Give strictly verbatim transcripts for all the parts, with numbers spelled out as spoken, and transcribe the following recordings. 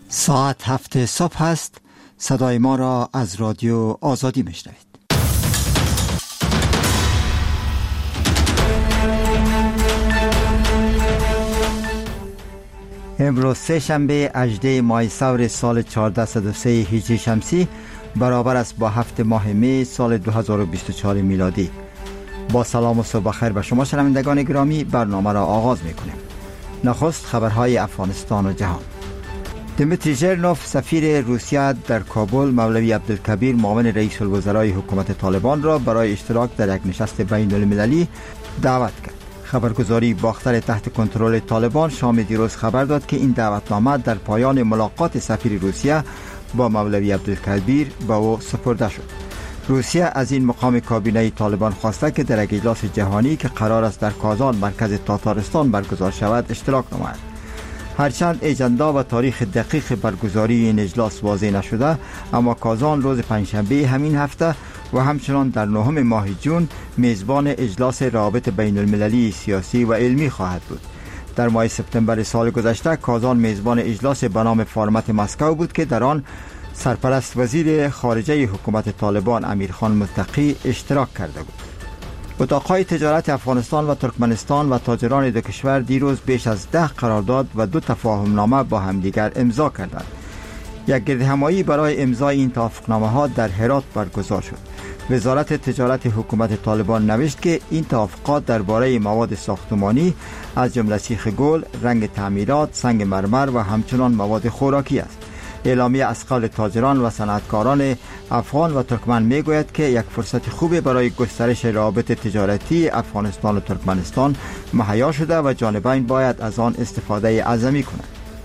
ساعت هفت صبح است. صدای ما را از رادیو آزادی میشنوید. امروز سه شنبه هجدهم ماه سور سال چهارصد و سه هجری شمسی برابر است با هفت ماه می سال دو هزار و بیست و چهار میلادی. با سلام و صبح بخیر به شما شنوندگان گرامی، برنامه را آغاز میکنیم. نخست خبرهای افغانستان و جهان. دمیتری ژرنوف سفیر روسیه در کابل مولوی عبدالکبیر معاون رئیس الوزرای حکومت طالبان را برای اشتراک در یک نشست بین المللی دعوت کرد. خبرگزاری باختر تحت کنترل طالبان شام دیروز خبر داد که این دعوتنامه در پایان ملاقات سفیر روسیه با مولوی عبدالکبیر به او سپرده شد. روسیه از این مقام کابینه طالبان خواسته که در یک اجلاس جهانی که قرار است در کازان مرکز تاتارستان برگزار شود اشتراک نماید. هرچند اجندا و تاریخ دقیق برگزاری این اجلاس واضح نشده، اما کازان روز پنجشنبه همین هفته و همچنان در نهم ماه جون میزبان اجلاس روابط بین المللی سیاسی و علمی خواهد بود. در ماه سپتامبر سال گذشته کازان میزبان اجلاس به نام فارمت مسکو بود که در آن سرپرست وزیر خارجه حکومت طالبان امیرخان متقی اشتراک کرده بود. اتاقهای تجارت افغانستان و ترکمنستان و تاجران دو کشور دیروز بیش از ده قرارداد و دو تفاهم نامه با همدیگر امضا کردند. یک گردهمایی برای امضای این توافقنامه ها در هرات برگزار شد. وزارت تجارت حکومت طالبان نوشت که این توافقات درباره مواد ساختمانی از جمله سیخ گل، رنگ تعمیرات، سنگ مرمر و همچنان مواد خوراکی است. اعلامیه از قول تاجران و صنعتکاران افغان و ترکمن میگوید که یک فرصت خوبی برای گسترش روابط تجارتی افغانستان و ترکمنستان مهیا شده و جانبین باید از آن استفاده اعظمی کنند.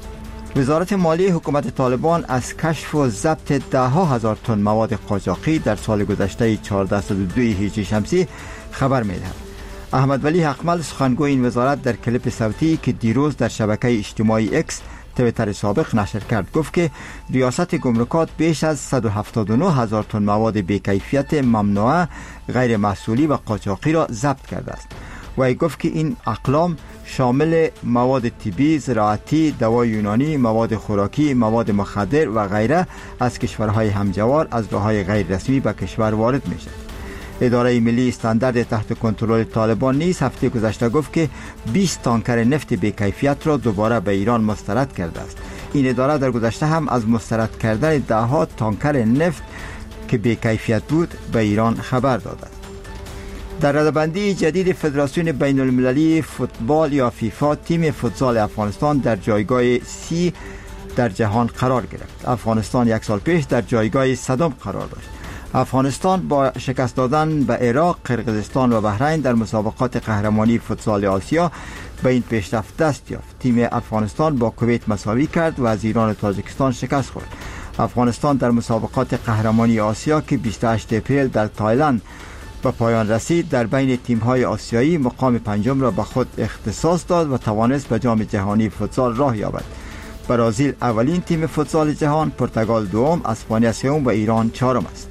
وزارت مالی حکومت طالبان از کشف و ضبط ده ها هزار تن مواد قاچاقی در سال گذشته چهارصد و دو هجری شمسی خبر میدهد. احمد ولی حقمل سخنگوی این وزارت در کلیپ صوتی که دیروز در شبکه اجتماعی اکس تویتر سابق نشر کرد گفت که ریاست گمرکات بیش از صد و هفتاد و نه هزار تن مواد بی‌کیفیت ممنوعه، غیر محصولی و قاچاقی را ضبط کرده است. وی گفت که این اقلام شامل مواد طبی، زراعتی، دوای یونانی، مواد خوراکی، مواد مخدر و غیره از کشورهای همجوار از راه‌های غیر رسمی به کشور وارد می شود. اداره ملی استاندارد تحت کنترل طالبان نیز هفته گذشته گفت که بیست تانکر نفت بی‌کیفیت را دوباره به ایران مسترد کرده است. این اداره در گذشته هم از مسترد کردن ده ها تانکر نفت که بی‌کیفیت بود به ایران خبر داده است. در رده‌بندی جدید فدراسیون بین المللی فوتبال یا فیفا، تیم فوتسال افغانستان در جایگاه سی در جهان قرار گرفت. افغانستان یک سال پیش در جایگاه صدم قرار داشت. افغانستان با شکست دادن به عراق، قرقیزستان و بحرین در مسابقات قهرمانی فوتسال آسیا به این پیشرفت دست یافت. تیم افغانستان با کویت مساوی کرد و از ایران و تاجیکستان شکست خورد. افغانستان در مسابقات قهرمانی آسیا که بیست و هشتم اپریل در تایلند به پایان رسید در بین تیم‌های آسیایی مقام پنجم را به خود اختصاص داد و توانست به جام جهانی فوتسال راه یابد. برزیل اولین تیم فوتسال جهان، پرتغال دوم، اسپانیا سوم و ایران چهارم است.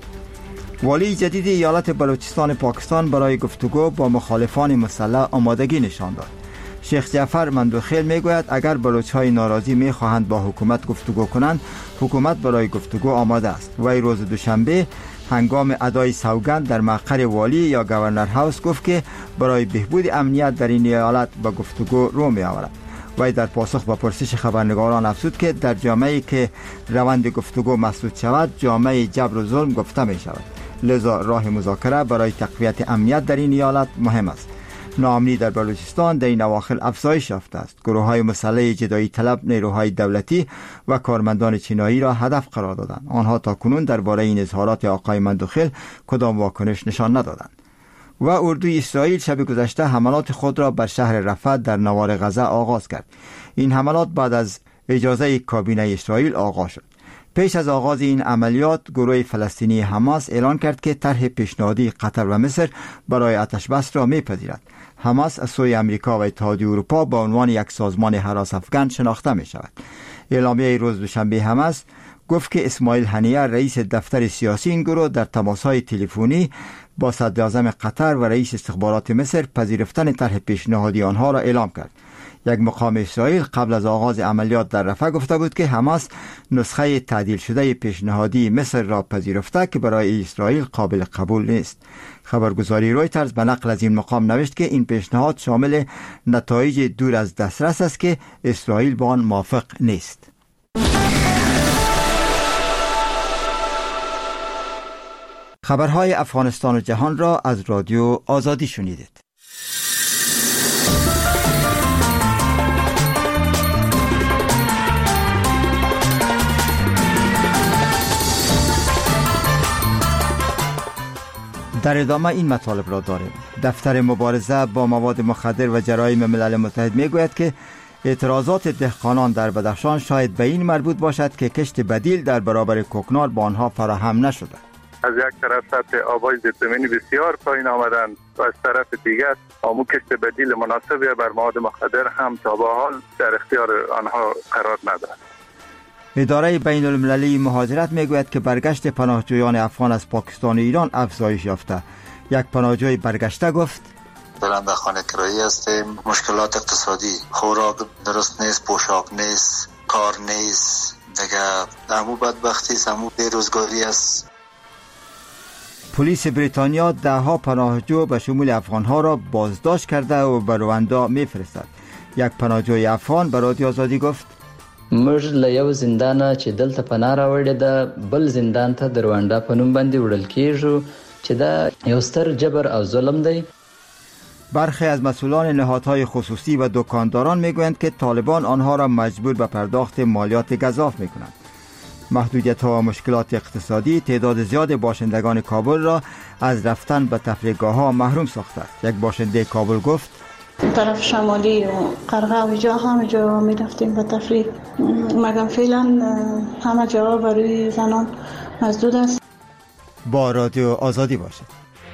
والی جدید ایالت بلوچستان پاکستان برای گفتگو با مخالفان مسلح آمادگی نشان داد. شیخ جعفر مندوخیل میگوید اگر بلوچ‌های ناراضی میخواهند با حکومت گفتگو کنند، حکومت برای گفتگو آماده است. وی روز دوشنبه هنگام ادای سوگند در مقر والی یا گورنر هاوس گفت که برای بهبود امنیت در این ایالت با گفتگو رو می آورد. وی در پاسخ به پرسش خبرنگاران افزود که در جامعه‌ای که روند گفتگو مسدود شود، جامعه جبر و ظلم گفته می شود. لذا راه مذاکره برای تقویت امنیت در این ایالت مهم است. ناامنی در بلوچستان در این اواخر افزایش یافته است. گروه‌های مسلح جدایی طلب نیروهای دولتی و کارمندان چینایی را هدف قرار دادند. آنها تاکنون درباره این اظهارات آقای مندوخیل کدام واکنش نشان ندادند. و اردوی اسرائیل شب گذشته حملات خود را بر شهر رفح در نوار غزه آغاز کرد. این حملات بعد از اجازه کابینه اسرائیل آغاز شد. پیش از آغاز این عملیات گروه فلسطینی حماس اعلان کرد که طرح پیشنهادی قطر و مصر برای آتش‌بس را میپذیرد. حماس از سوی امریکا و اتحادیه اروپا با عنوان یک سازمان هراس افکن شناخته می شود. اعلامیه روز دوشنبه حماس گفت که اسماعیل هنیه رئیس دفتر سیاسی این گروه در تماس‌های تلفنی با صدراعظم قطر و رئیس استخبارات مصر پذیرفتن طرح پیشنهادی آنها را اعلام کرد. یک مقام اسرائیل قبل از آغاز عملیات در رفح گفته بود که حماس نسخه تعدیل شده پیشنهادی مصر را پذیرفته که برای اسرائیل قابل قبول نیست. خبرگزاری رویترز به نقل از این مقام نوشت که این پیشنهاد شامل نتایج دور از دسترس است که اسرائیل با آن موافق نیست. خبرهای افغانستان و جهان را از رادیو آزادی شنیدید. در ادامه این مطالب را داریم. دفتر مبارزه با مواد مخدر و جرایم ملل متحد میگوید که اعتراضات دهقانان در بدخشان شاید به این مربوط باشد که کشت بدیل در برابر کوکنار با آنها فراهم نشده. از یک طرف سطح آبای زیرزمینی بسیار پایین آمدن و از طرف دیگر آمو کشت بدیل مناسبی بر مواد مخدر هم تا به حال در اختیار آنها قرار ندارد. اداره بین المللی مهاجرت میگوید که برگشت پناهجویان افغان از پاکستان و ایران افزایش یافته. یک پناهجوی برگشته گفت دارم به خانه کرایی هستیم، مشکلات اقتصادی، خوراک درست نیست، پوشاک نیست، کار نیست، دیگه همو بدبختی است، همو بیروزگاری است. پلیس بریتانیا ده ها پناهجو به شمول افغانها را بازداشت کرده و به رواندا میفرستد. یک پناهجوی افغان به رادیو آزادی گفت موږ له یو زندانه چې دلته پناه راوړې ده بل زندان ته د رواندا په نوم باندې وړل کیږو چې دا یو ستر جبر او ظلم دی. برخی از مسئولان نهادهای خصوصی و دکانداران میگویند که طالبان آنها را مجبور به پرداخت مالیات گزاف میکنند. محدودیت‌ها و مشکلات اقتصادی تعداد زیاد باشندگان کابل را از رفتن به تفریحگاه‌ها محروم ساخته است. یک باشنده کابل گفت طرف شمالی و قرغه و جا همه جا می رفتیم به تفریح، مگم فعلا همه جا برای زنان مسدود است. با رادیو آزادی باشد.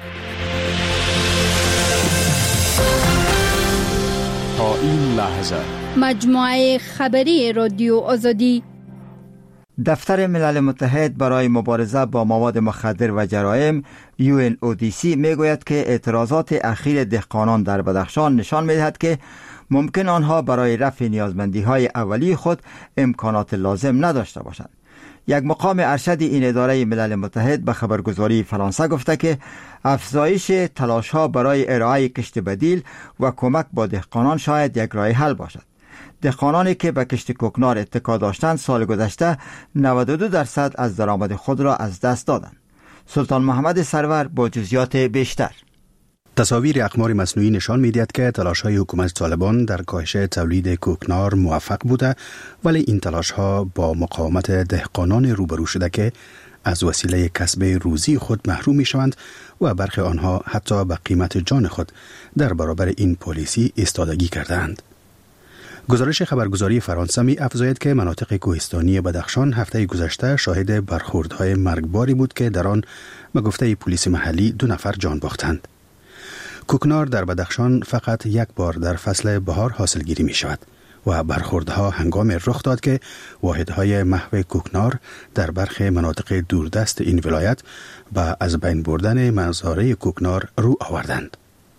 تا این لحظه مجموعه خبری رادیو آزادی. دفتر ملل متحد برای مبارزه با مواد مخدر و جرایم یو ان او دی سی میگوید که اعتراضات اخیر دهقانان در بدخشان نشان میدهد که ممکن آنها برای رفع نیازمندی های اولیه خود امکانات لازم نداشته باشند. یک مقام ارشد این اداره ملل متحد به خبرگزاری فرانسه گفته که افزایش تلاش ها برای ارائه کشت بدیل و کمک با دهقانان شاید یک راه حل باشد. دهقانانی که به کشت کوکنار اتکا داشتند سال گذشته نود و دو درصد از درآمد خود را از دست دادند. سلطان محمد سرور با جزئیات بیشتر. تصاویر اقمار مصنوعی نشان می‌دهد که تلاش‌های حکومت طالبان در کاهش تولید کوکنار موفق بوده، ولی این تلاش‌ها با مقاومت دهقانان روبرو شده که از وسیله کسب روزی خود محروم می‌شوند و برخی آنها حتی به قیمت جان خود در برابر این پالیسی ایستادگی کردند. گزارش خبرگزاری فرانسه می افزاید که مناطق کوهستانی بدخشان هفته گذشته شاهد برخوردهای مرگباری بود که در آن به گفته پلیس محلی دو نفر جان باختند. کوکنار در بدخشان فقط یک بار در فصل بهار حاصل گیری می شود و برخوردها هنگام رخ داد که واحدهای محو کوکنار در برخی مناطق دوردست این ولایت به از بین بردن مزارع کوکنار رو آوردند.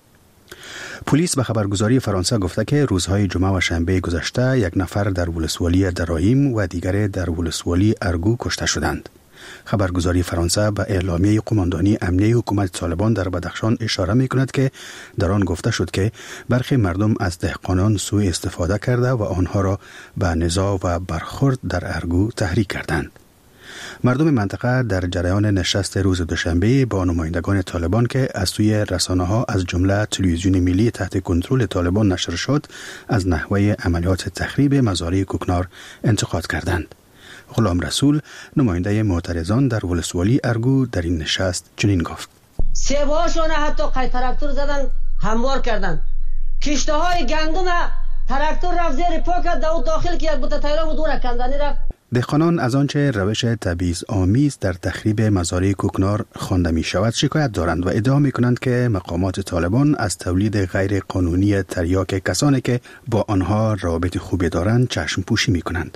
پلیس به خبرگزاری فرانسه گفته که روزهای جمعه و شنبه گذشته یک نفر در ولسوالی درایم و دیگر در ولسوالی ارگو کشته شدند. خبرگزاری فرانسه به اعلامیه قماندانی امنیه حکومت طالبان در بدخشان اشاره می کند که در آن گفته شد که برخی مردم از دهقانان سوء استفاده کرده و آنها را به نزاع و برخورد در ارگو تحریک کردند. مردم منطقه در جریان نشست روز دوشنبه با نمایندگان طالبان که از سوی رسانه‌ها از جمله تلویزیون ملی تحت کنترل طالبان نشر شد از نحوه عملیات تخریب مزارع کوکنار انتقاد کردند. غلام رسول نماینده معترضان در ولسوالی ارگو در این نشست چنین گفت: سیبهاشون حتی قای تراکتور زدن، هموار کردن، کشته های گندم تراکتور رفت زیر پا کرد و داخل که یک بوته تایرا بود دور کندنی رفت. دهقانان از آنچه روش تبعیض آمیز در تخریب مزارع کوکنار خوانده می شود شکایت دارند و ادعا می کنند که مقامات طالبان از تولید غیر قانونی تریاک کسانی که با آنها رابط خوبی دارند چشم پوشی می کنند.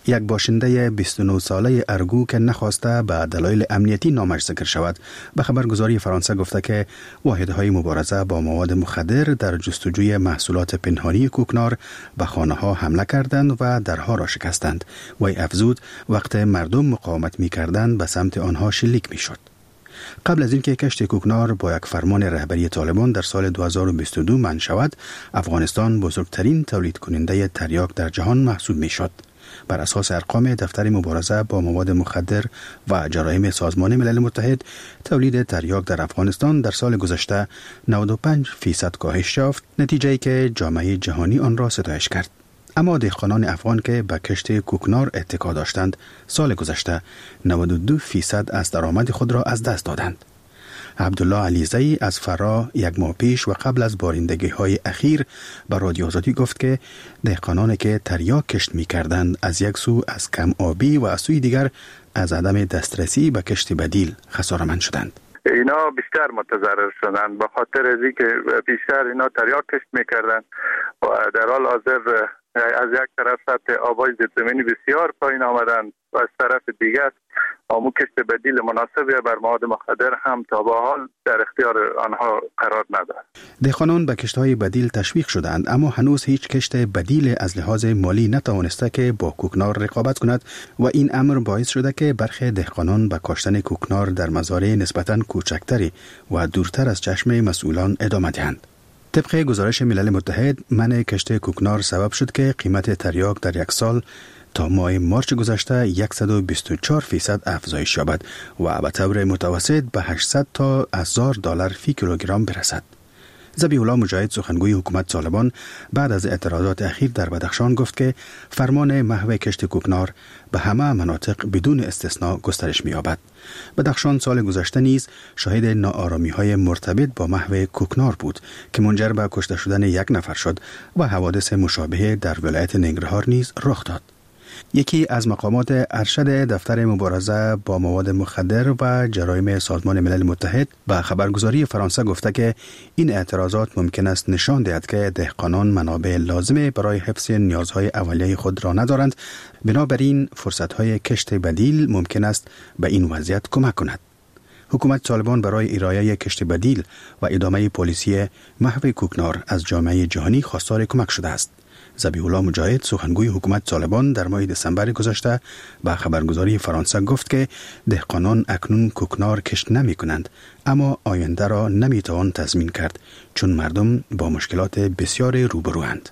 یک باشنده بیست و نه ساله ارگو که نخواسته به دلایل امنیتی نامش ذکر شود به خبرگزاری فرانسه گفته که واحدهای مبارزه با مواد مخدر در جستجوی محصولات پنهانی کوکنار به خانه ها حمله کردند و درها را شکستند. وی افزود وقت مردم مقاومت می کردند به سمت آنها شلیک می شد. قبل از اینکه کشت کوکنار با یک فرمان رهبری طالبان در سال دو هزار و بیست و دو منع شود، افغانستان بزرگترین تولید کننده تریاک در جهان محسوب می شد. بر اساس ارقام دفتر مبارزه با مواد مخدر و جرایم سازمان ملل متحد، تولید تریاک در افغانستان در سال گذشته نود و پنج فیصد کاهش یافت، نتیجه‌ای که جامعه جهانی آن را ستایش کرد. اما دهقانان افغان که به کشت کوکنار اتکا داشتند، سال گذشته نود و دو فیصد از درآمد خود را از دست دادند. عبدالله علیزی از فرا یک ماه پیش و قبل از بارندگی های اخیر به رادیو آزادی گفت که دهقانانی که تریاک کشت می کردند از یک سو از کم آبی و از سوی دیگر از عدم دسترسی به کشت بدیل خساره‌مند شدند. اینا بیشتر متضرر شدند به خاطر از اینکه بیشتر اینا تریاک کشت میکردند و در حال حاضر از یک طرف سطح آبای زیرزمینی بسیار پایین آمدند و از طرف دیگر آمو کشت بدیل مناسبی بر مواد مخدر هم تا به حال در اختیار آنها قرار ندارد. دهقانان به کشت‌های بدیل تشویق شدند، اما هنوز هیچ کشت بدیل از لحاظ مالی نتوانسته که با کوکنار رقابت کند و این امر باعث شده که برخی دهقانان به کاشتن کوکنار در مزارع نسبتاً کوچکتری و دورتر از چشم مسئولان ادامه دهند. طبق گزارش ملل متحد، منع کشت کوکنار سبب شد که قیمت تریاک در یک سال تا ماه مارچ گذشته صد و بیست و چهار فیصد افزایش یابد و به طور متوسط به هشتصد تا هزار دلار فی کیلوگرم برسد. ذبیح الله مجاهد، سخنگوی حکومت طالبان، بعد از اعتراضات اخیر در بدخشان گفت که فرمان محو کشت کوکنار به همه مناطق بدون استثناء گسترش می‌یابد. بدخشان سال گذشته نیز شاهد ناآرامی‌های مرتبط با محو کوکنار بود که منجر به کشته شدن یک نفر شد و حوادث مشابه در ولایت ننگرهار نیز رخ داد. یکی از مقامات ارشد دفتر مبارزه با مواد مخدر و جرایم سازمان ملل متحد به خبرگزاری فرانسه گفته که این اعتراضات ممکن است نشان دهد که دهقانان منابع لازم برای حفظ نیازهای اولیه خود را ندارند، بنابراین فرصت‌های کشت بدیل ممکن است به این وضعیت کمک کند. حکومت طالبان برای ارائه کشت بدیل و ادامه پالیسی محو کوکنار از جامعه جهانی خواستار کمک شده است. ذبیح الله مجاهد، سخنگوی حکومت طالبان، در ماه دسامبر گذشته به خبرگزاری فرانسه گفت که دهقانان اکنون کوکنار کشت نمی کنند، اما آینده را نمی توان تضمین کرد چون مردم با مشکلات بسیار روبروند.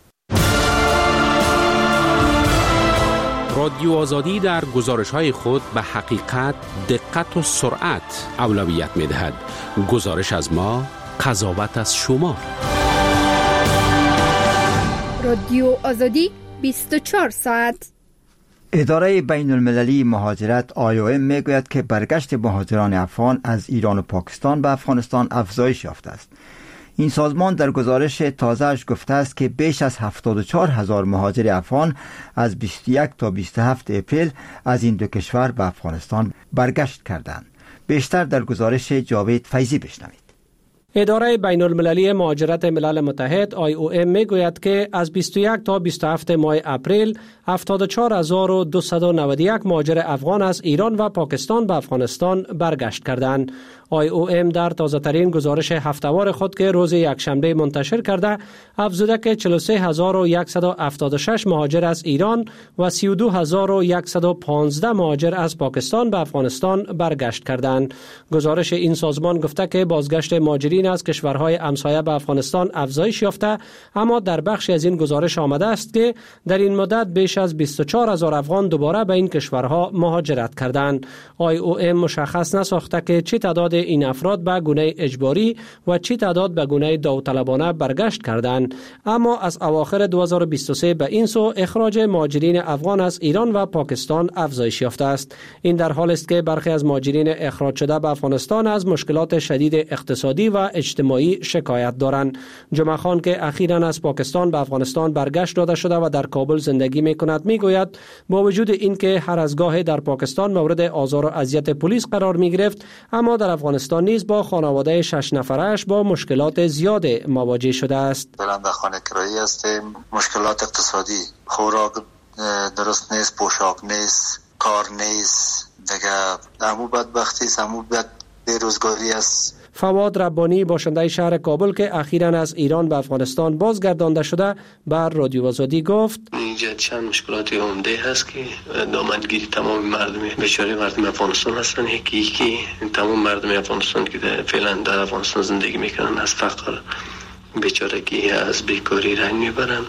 رادیو آزادی در گزارش‌های خود به حقیقت، دقت و سرعت اولویت می‌دهد. گزارش از ما، قضاوت از شما. رادیو آزادی بیست و چهار ساعت. اداره بین المللی مهاجرت آی او ام میگوید که برگشت مهاجران افغان از ایران و پاکستان به افغانستان افزایش یافته است. این سازمان در گزارش تازه‌اش گفته است که بیش از هفتاد و چهار هزار مهاجر افغان از بیست و یک تا بیست و هفت اپریل از این دو کشور به افغانستان برگشت کردند. بیشتر در گزارش جاوید فیضی بشنوید. اداره بین المللی مهاجرت ملل متحد آی او ام میگوید که از بیست و یک تا بیست و هفت ماه اپریل هفتاد و چهار هزار و دویست و نود و یک مهاجر افغان از ایران و پاکستان به افغانستان برگشت کردند. آی او ام در تازه ترین گزارش هفته‌وار خود که روز یکشنبه منتشر کرده افزوده که چهل و سه هزار و صد و هفتاد و شش مهاجر از ایران و سی و دو هزار و صد و پانزده مهاجر از پاکستان به افغانستان برگشت کردند. گزارش این سازمان گفته که بازگشت مهاجرین از کشورهای همسایه به افغانستان افزایش یافته، اما در بخشی از این گزارش آمده است که در این مدت بیش از بیست و چهار هزار افغان دوباره به این کشورها مهاجرت کردند. آی او ام مشخص نساخته که چه تعداد این افراد به گونه اجباری و چه تعداد به گونه داوطلبانه برگشت کردند، اما از اواخر دو هزار و بیست و سه به این سو اخراج مهاجرین افغان از ایران و پاکستان افزایش یافته است. این در حالی است که برخی از مهاجرین اخراج شده به افغانستان از مشکلات شدید اقتصادی و اجتماعی شکایت دارند. جمعه خان که اخیراً از پاکستان به افغانستان برگشت داده شده و در کابل زندگی می‌کند میگوید با وجود اینکه هر از گاهی در پاکستان مورد آزار و اذیت پلیس قرار می‌گرفت، اما در افغانستان نیز با خانواده شش نفرش با مشکلات زیاد مواجه شده است. بلند خانه کرایی هستیم، مشکلات اقتصادی، خوراک درست نیست، پوشاک نیست، کار نیست، دیگه همو بدبختی است، همو بد بیروزگاری است. فواد ربانی باشنده شهر کابل که اخیراً از ایران به افغانستان بازگردانده شده بر رادیو آزادی گفت اینجا چند مشکلات عمده هست که دامنگیری تمام مردم بیچاره مردم افغانستان هستن. یکی یکی تمام مردم افغانستان که فعلا در افغانستان زندگی میکنن از فقر، بیچارگی، از بیکاری رنج میبرن.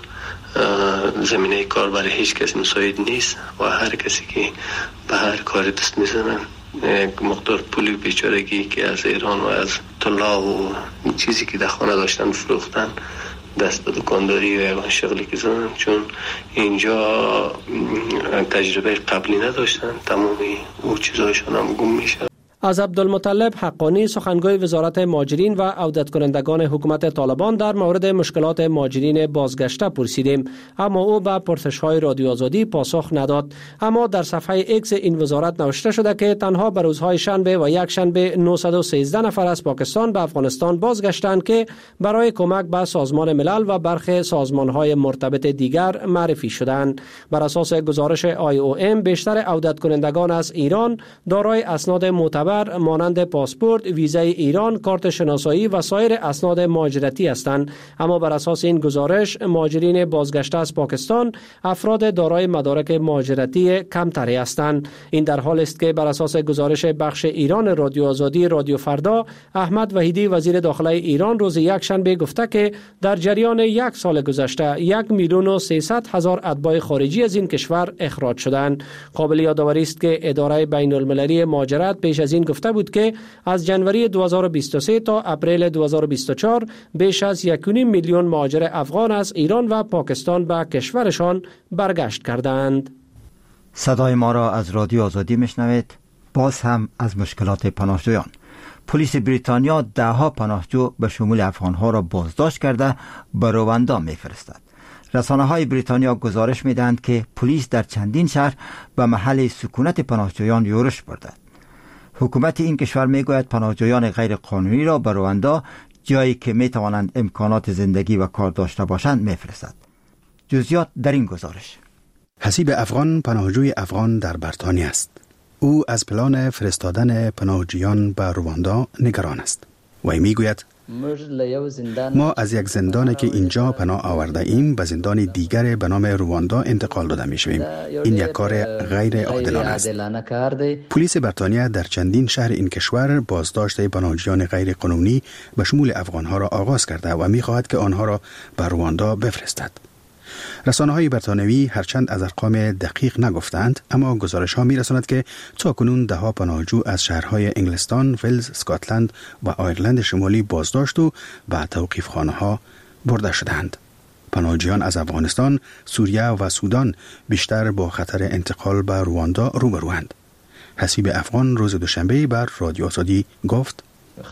زمینه کار برای هیچ کس مساعد نیست و هر کسی که به هر کار دست میزنن یک مقدار پولی بیچارگی که از ایران و از طلا و چیزی که در خانه داشتن فروختن، دست به دکانداری و یگان شغلی که زدن، چون اینجا تجربه قبلی نداشتن، تمامی او چیزایشان هم گم میشه. از عبدالمطلب حقانی سخنگوی وزارت مهاجرین و عودت کنندگان حکومت طالبان در مورد مشکلات مهاجرین بازگشته پرسیدیم، اما او به پرسش‌های رادیو آزادی پاسخ نداد. اما در صفحه ایکس این وزارت نوشته شده که تنها به روزهای شنبه و یک شنبه نهصد و سیزده نفر از پاکستان به افغانستان بازگشتند که برای کمک به سازمان ملل و برخی سازمان‌های مرتبط دیگر معرفی شدند. بر اساس گزارش آی او ام بیشتر عودت کنندگان از ایران دارای اسناد معتبر مانند پاسپورت، ویزای ایران، کارت شناسایی و سایر اسناد مهاجرتی هستند. اما بر اساس این گزارش مهاجرین بازگشته از پاکستان افراد دارای مدارک مهاجرتی کمتری هستند. این در حالی است که بر اساس گزارش بخش ایران رادیو آزادی رادیو فردا، احمد وحیدی وزیر داخله ایران روز یک شنبه گفته که در جریان یک سال گذشته یک میلیون و سیصد هزار اتباع خارجی از این کشور اخراج شدند. قابل یادآوری است که اداره بین المللی مهاجرت پیش از این گفته بود که از جنوری دو هزار و بیست و سه تا اپریل دو هزار و بیست و چهار بیش از یک و نیم میلیون مهاجر افغان از ایران و پاکستان به کشورشان برگشت کردند. صدای ما را از رادیو آزادی میشنوید. باز هم از مشکلات پناهجویان. پلیس بریتانیا ده ها پناهجو به شمول افغانها را بازداشت کرده به رواندا میفرستد. رسانه های بریتانیا گزارش میدهند که پلیس در چندین شهر به محل سکونت پناهجویان یورش برده. حکومت این کشور میگوید پناهجویان غیر قانونی را به رواندا، جایی که می توانند امکانات زندگی و کار داشته باشند، میفرستد. جزئیات در این گزارش. حسیب افغان پناهجوی افغان در بریتانیا است. او از پلان فرستادن پناهجویان به رواندا نگران است. وی میگوید ما از یک زندانی که اینجا پناه آورده ایم به زندان دیگر به نام رواندا انتقال داده می شویم. این یک کار غیر عادلانه است. پلیس بریتانیا در چندین شهر این کشور بازداشت پناهجویان غیر قانونی به شمول افغانها را آغاز کرده و می خواهد که آنها را به رواندا بفرستد. رسانه‌های بریتانیایی هرچند از ارقام دقیق نگفتند، اما گزارش ها می رساند که تاکنون ده ها پناهجو از شهرهای انگلستان، ولز، اسکاتلند و آیرلند شمالی بازداشت و به توقیفخانه ها برده شدند. پناهجویان از افغانستان، سوریه و سودان بیشتر با خطر انتقال به رواندا روبروند. حسیب افغان روز دوشنبه بر رادیو آزادی گفت: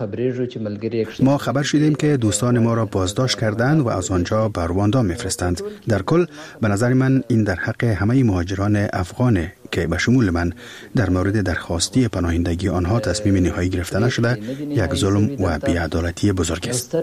ما خبر شدیم که دوستان ما را بازداشت کردند و از آنجا به رواندا میفرستند. در کل به نظر من این در حق همه مهاجران افغان که به شمول من در مورد درخواستی پناهندگی آنها تصمیم نهایی گرفته نشده یک ظلم و بی‌عدالتی بزرگ است.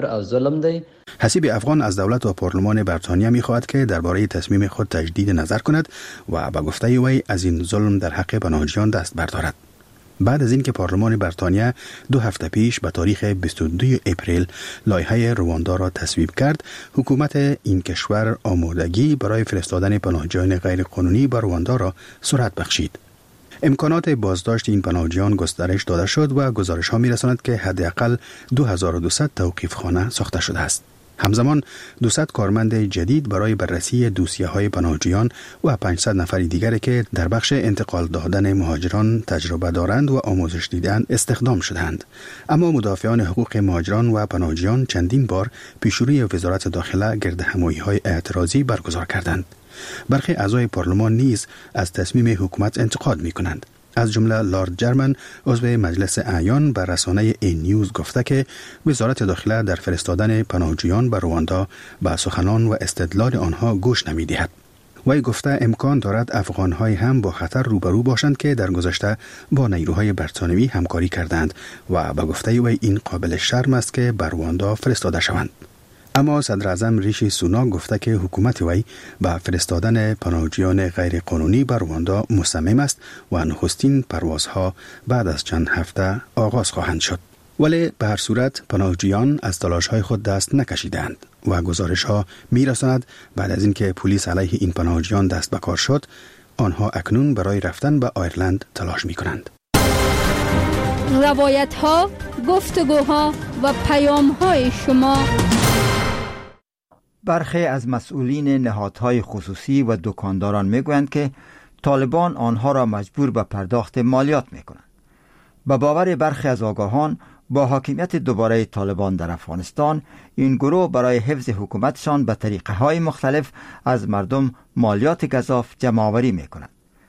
حسیب افغان از دولت و پارلمان بریتانیا می‌خواهد که درباره تصمیم خود تجدید نظر کند و به گفته وی از این ظلم در حق پناهجویان دست بردارد. بعد از اینکه پارلمان بریتانیا دو هفته پیش به تاریخ بیست و دو اپریل لایحه رواندا را تصویب کرد، حکومت این کشور آمادگی برای فرستادن پناهجویان غیر قانونی به رواندا را سرعت بخشید. امکانات بازداشت این پناهجویان گسترش داده شد و گزارش‌ها می‌رساند که حداقل دو هزار و دویست توقیفخانه ساخته شده است. همزمان دویست کارمند جدید برای بررسی دوسیه‌های پناهجویان و پانصد نفر دیگر که در بخش انتقال دادن مهاجران تجربه دارند و آموزش دیدند استخدام شدند. اما مدافعان حقوق مهاجران و پناهجویان چندین بار پیشروی وزارت داخله گردهمایی‌های اعتراضی برگزار کردند. برخی اعضای پارلمان نیز از تصمیم حکومت انتقاد می‌کنند. از جمله لارد جرمن عضو مجلس اعیان بر رسانه این نیوز گفته که وزارت داخله در فرستادن پناهجویان به رواندا به سخنان و استدلال آنها گوش نمی‌دهد. وی گفته امکان دارد افغان‌های هم با خطر روبرو باشند که در گذشته با نیروهای بریتانیایی همکاری کردند و به گفته وی این قابل شرم است که به رواندا فرستاده شوند. اما صدر اعظم ریشی سوناک گفته که حکومت وی به فرستادن پناهجویان غیر قانونی به رواندا مصمم است و نخستین پروازها بعد از چند هفته آغاز خواهند شد. ولی به هر صورت پناهجویان از تلاش‌های خود دست نکشیدند و گزارش‌ها می‌رساند بعد از اینکه پلیس علیه این پناهجویان دست به کار شد، آنها اکنون برای رفتن به آیرلند تلاش می‌کنند. روایت‌ها، گفتگوها و پیام‌های شما. برخی از مسئولین نهادهای خصوصی و دکانداران میگویند که طالبان آنها را مجبور به پرداخت مالیات میکنند. به باور برخی از آگاهان، با حاکمیت دوباره طالبان در افغانستان، این گروه برای حفظ حکومتشان به طریقه های مختلف از مردم مالیات گزاف جمع آوری میکنند.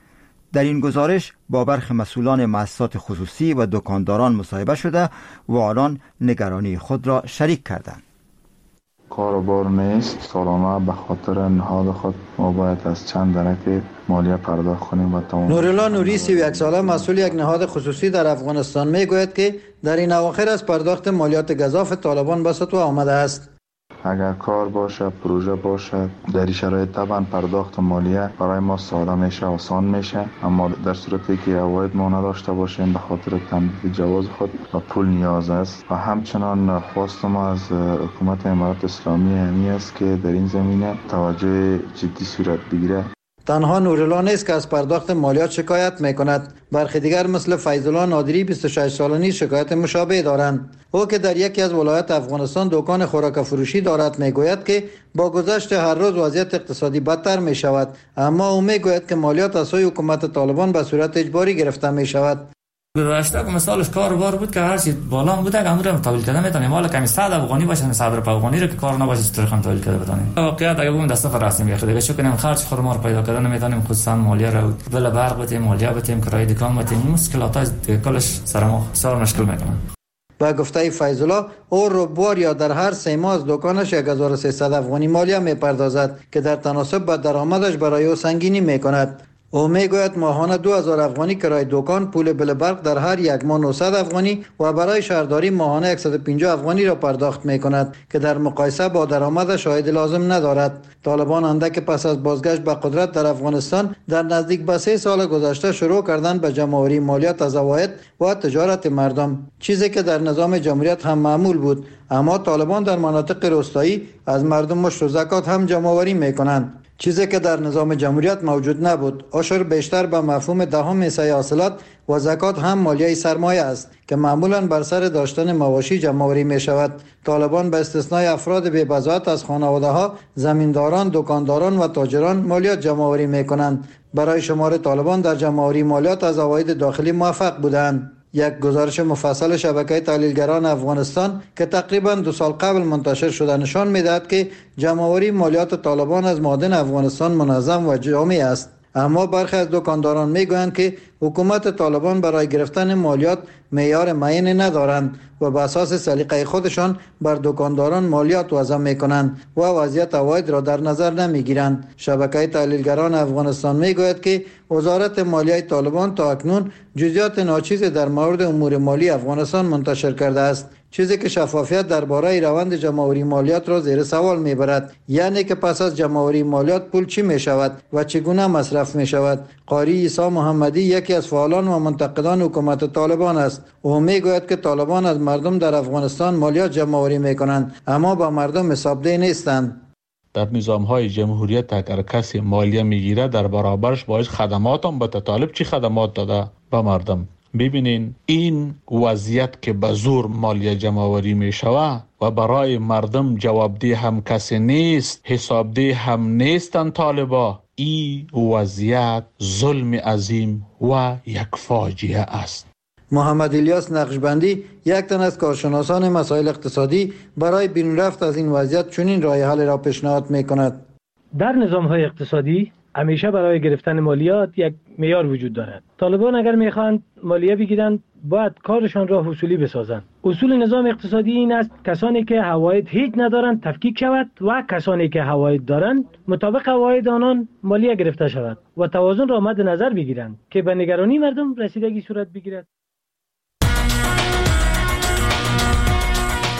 در این گزارش با برخی مسئولان مؤسسات خصوصی و دکانداران مصاحبه شده و آنان نگرانی خود را شریک کردند. کار و بار نیست. سالانه به خاطر نهاد خود ما باید از چند درک مالیه پرداخت کنیم و تمام. نورالله نوری سی و یک ساله مسئول یک نهاد خصوصی در افغانستان میگوید که در این اواخر از پرداخت مالیات گزاف طالبان به سطوح آمده است. اگر کار باشه، پروژه باشه، در این شرایط طبعا پرداخت مالیه برای ما ساده میشه، آسان میشه، اما در صورتی که عواید ما نداشته باشیم به خاطر تمدید جواز خود و پول نیاز است. و همچنان خواست ما از حکومت امارات اسلامی همی است که در این زمینه توجه جدی صورت بگیره. تنها نورالله نیست که از پرداخت مالیات شکایت میکند. برخی دیگر مثل فیض‌الله نادری بیست و شش ساله نیز شکایت مشابه دارند. او که در یکی از ولایات افغانستان دکان خوراک فروشی دارد میگوید که با گذشت هر روز وضعیت اقتصادی بدتر می شود، اما او میگوید که مالیات از سوی حکومت طالبان به صورت اجباری گرفته می شود. گذشته که مثالش کاروبار بود که هر چی بالا بوده که امور تحویل کردن میتونیم، مال کمی صد افغانی باشه صد افغانی رو که کار نباشه چطور خام تحویل کرده بتونیم. واقعیت اگه بگم دست فرستیم بخیر دیگه چون کنیم خرج خورمار پیدا کردن نمیتونیم، خصوصا مالیه رو بلا برق بتیم، مالیه بتیم، کرایه دکان بتیم، مشکلات کلش سر ما سال مشکل میکنن. با گفته فیض‌الله، او روبوار یا در هر سه ماه از دکانش یک هزار و سیصد افغانی مالیه میپردازد که در تناسب با درآمدش برای او سنگینی میکند. او میگوید ماهانه دو هزار افغانی کرایه دکان، پول بل برق در هر یک ماه نهصد افغانی و برای شهرداری ماهانه صد و پنجاه افغانی را پرداخت میکند که در مقایسه با درآمدش عاید لازم ندارد. طالبان اندک پس از بازگشت به قدرت در افغانستان در نزدیک به سه سال گذشته شروع کردن به جمع‌آوری مالیات از عواید و تجارت مردم، چیزی که در نظام جمهوریت هم معمول بود، اما طالبان در مناطق روستایی از مردم مشت و زکات هم جمع‌آوری میکنند، چیزی که در نظام جمهوریت موجود نبود. عشر بیشتر به مفهوم دهم حصه حاصلات و زکات هم مالیه سرمایه است که معمولا بر سر داشتن مواشی جمع‌آوری می شود. طالبان به استثنای افراد بی بضاعت از خانواده ها، زمینداران، دکانداران و تاجران مالیات جمع‌آوری می کنند. برای شمار طالبان در جمع‌آوری مالیات از عواید داخلی موفق بودند. یک گزارش مفصل شبکه تحلیلگران افغانستان که تقریبا دو سال قبل منتشر شده نشان می‌دهد که جمع‌آوری مالیات طالبان از معادن افغانستان منظم و جامع است. اما برخی از دکانداران میگویند که حکومت طالبان برای گرفتن مالیات معیار معینی ندارند و به اساس سلیقه خودشان بر دکانداران مالیات وضع میکنند و وضعیت عواید را در نظر نمیگیرند. شبکه تحلیلگران افغانستان میگوید که وزارت مالیه طالبان تا اکنون جزئیات ناچیزی در مورد امور مالی افغانستان منتشر کرده است، چیزی که شفافیت درباره روند جمع‌آوری مالیات را زیر سوال میبرد. یعنی که پس از جمع‌آوری مالیات پول چی می شود و چگونه مصرف می شود. قاری عیسی محمدی یکی از فعالان و منتقدان حکومت طالبان است. او میگوید که طالبان از مردم در افغانستان مالیات جمع‌آوری میکنند، اما با مردم حسابدهی نیستند. در نظام‌های جمهوریت اگر کسی مالیه میگیره در برابرش باید خدمات هم به طالب چی خدمات داده به مردم. ببینین این وضعیت که به زور مالیه جمع‌آوری می شود و برای مردم جوابدهی هم کسی نیست، حسابدهی هم نیستن طالبا، این وضعیت ظلم عظیم و یک فاجعه است. محمد الیاس نقشبندی یک تن از کارشناسان مسائل اقتصادی برای بیرون رفت از این وضعیت چنین راه حل را پیشنهاد می کند. در نظام‌های اقتصادی همیشه برای گرفتن مالیات یک معیار وجود دارد. طالبان اگر میخواهند مالیه بگیرند باید کارشان را حصولی بسازند. اصول نظام اقتصادی این است کسانی که حواید هیچ ندارند تفکیک شود و کسانی که حواید دارند مطابق حواید آنان مالیه گرفته شود و توازن را مد نظر بگیرند که به نگرانی مردم رسیدگی صورت بگیرد.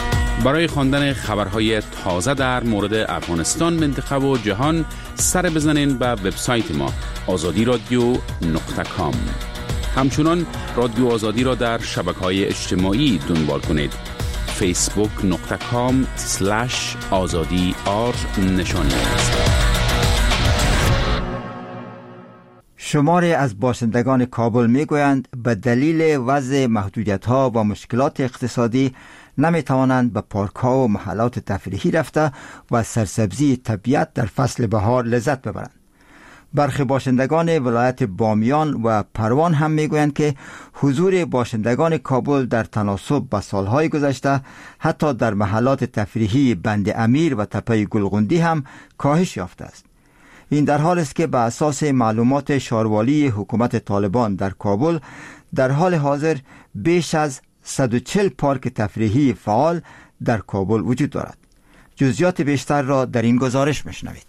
برای خواندن خبرهای تازه در مورد افغانستان، منطقه و جهان سر بزنین به وبسایت ما آزادی رادیو نقطه کام. همچنان رادیو آزادی را در شبکه‌های اجتماعی دنبال کنید. فیسبوک نقطه کام سلش آزادی آر نشانی است. شماری از باشندگان کابل می گویند به دلیل وضع محدودیت‌ها و مشکلات اقتصادی نمی توانند به پارک ها و محلات تفریحی رفته و سرسبزی طبیعت در فصل بهار لذت ببرند. برخی باشندگان ولایت بامیان و پروان هم می گویند که حضور باشندگان کابل در تناسب با سالهای گذشته حتی در محلات تفریحی بند امیر و تپه گلغندی هم کاهش یافته است. این در حال است که به اساس معلومات شاروالی حکومت طالبان در کابل در حال حاضر بیش از صد و چهل پارک تفریحی فعال در کابل وجود دارد. جزئیات بیشتر را در این گزارش میشنوید.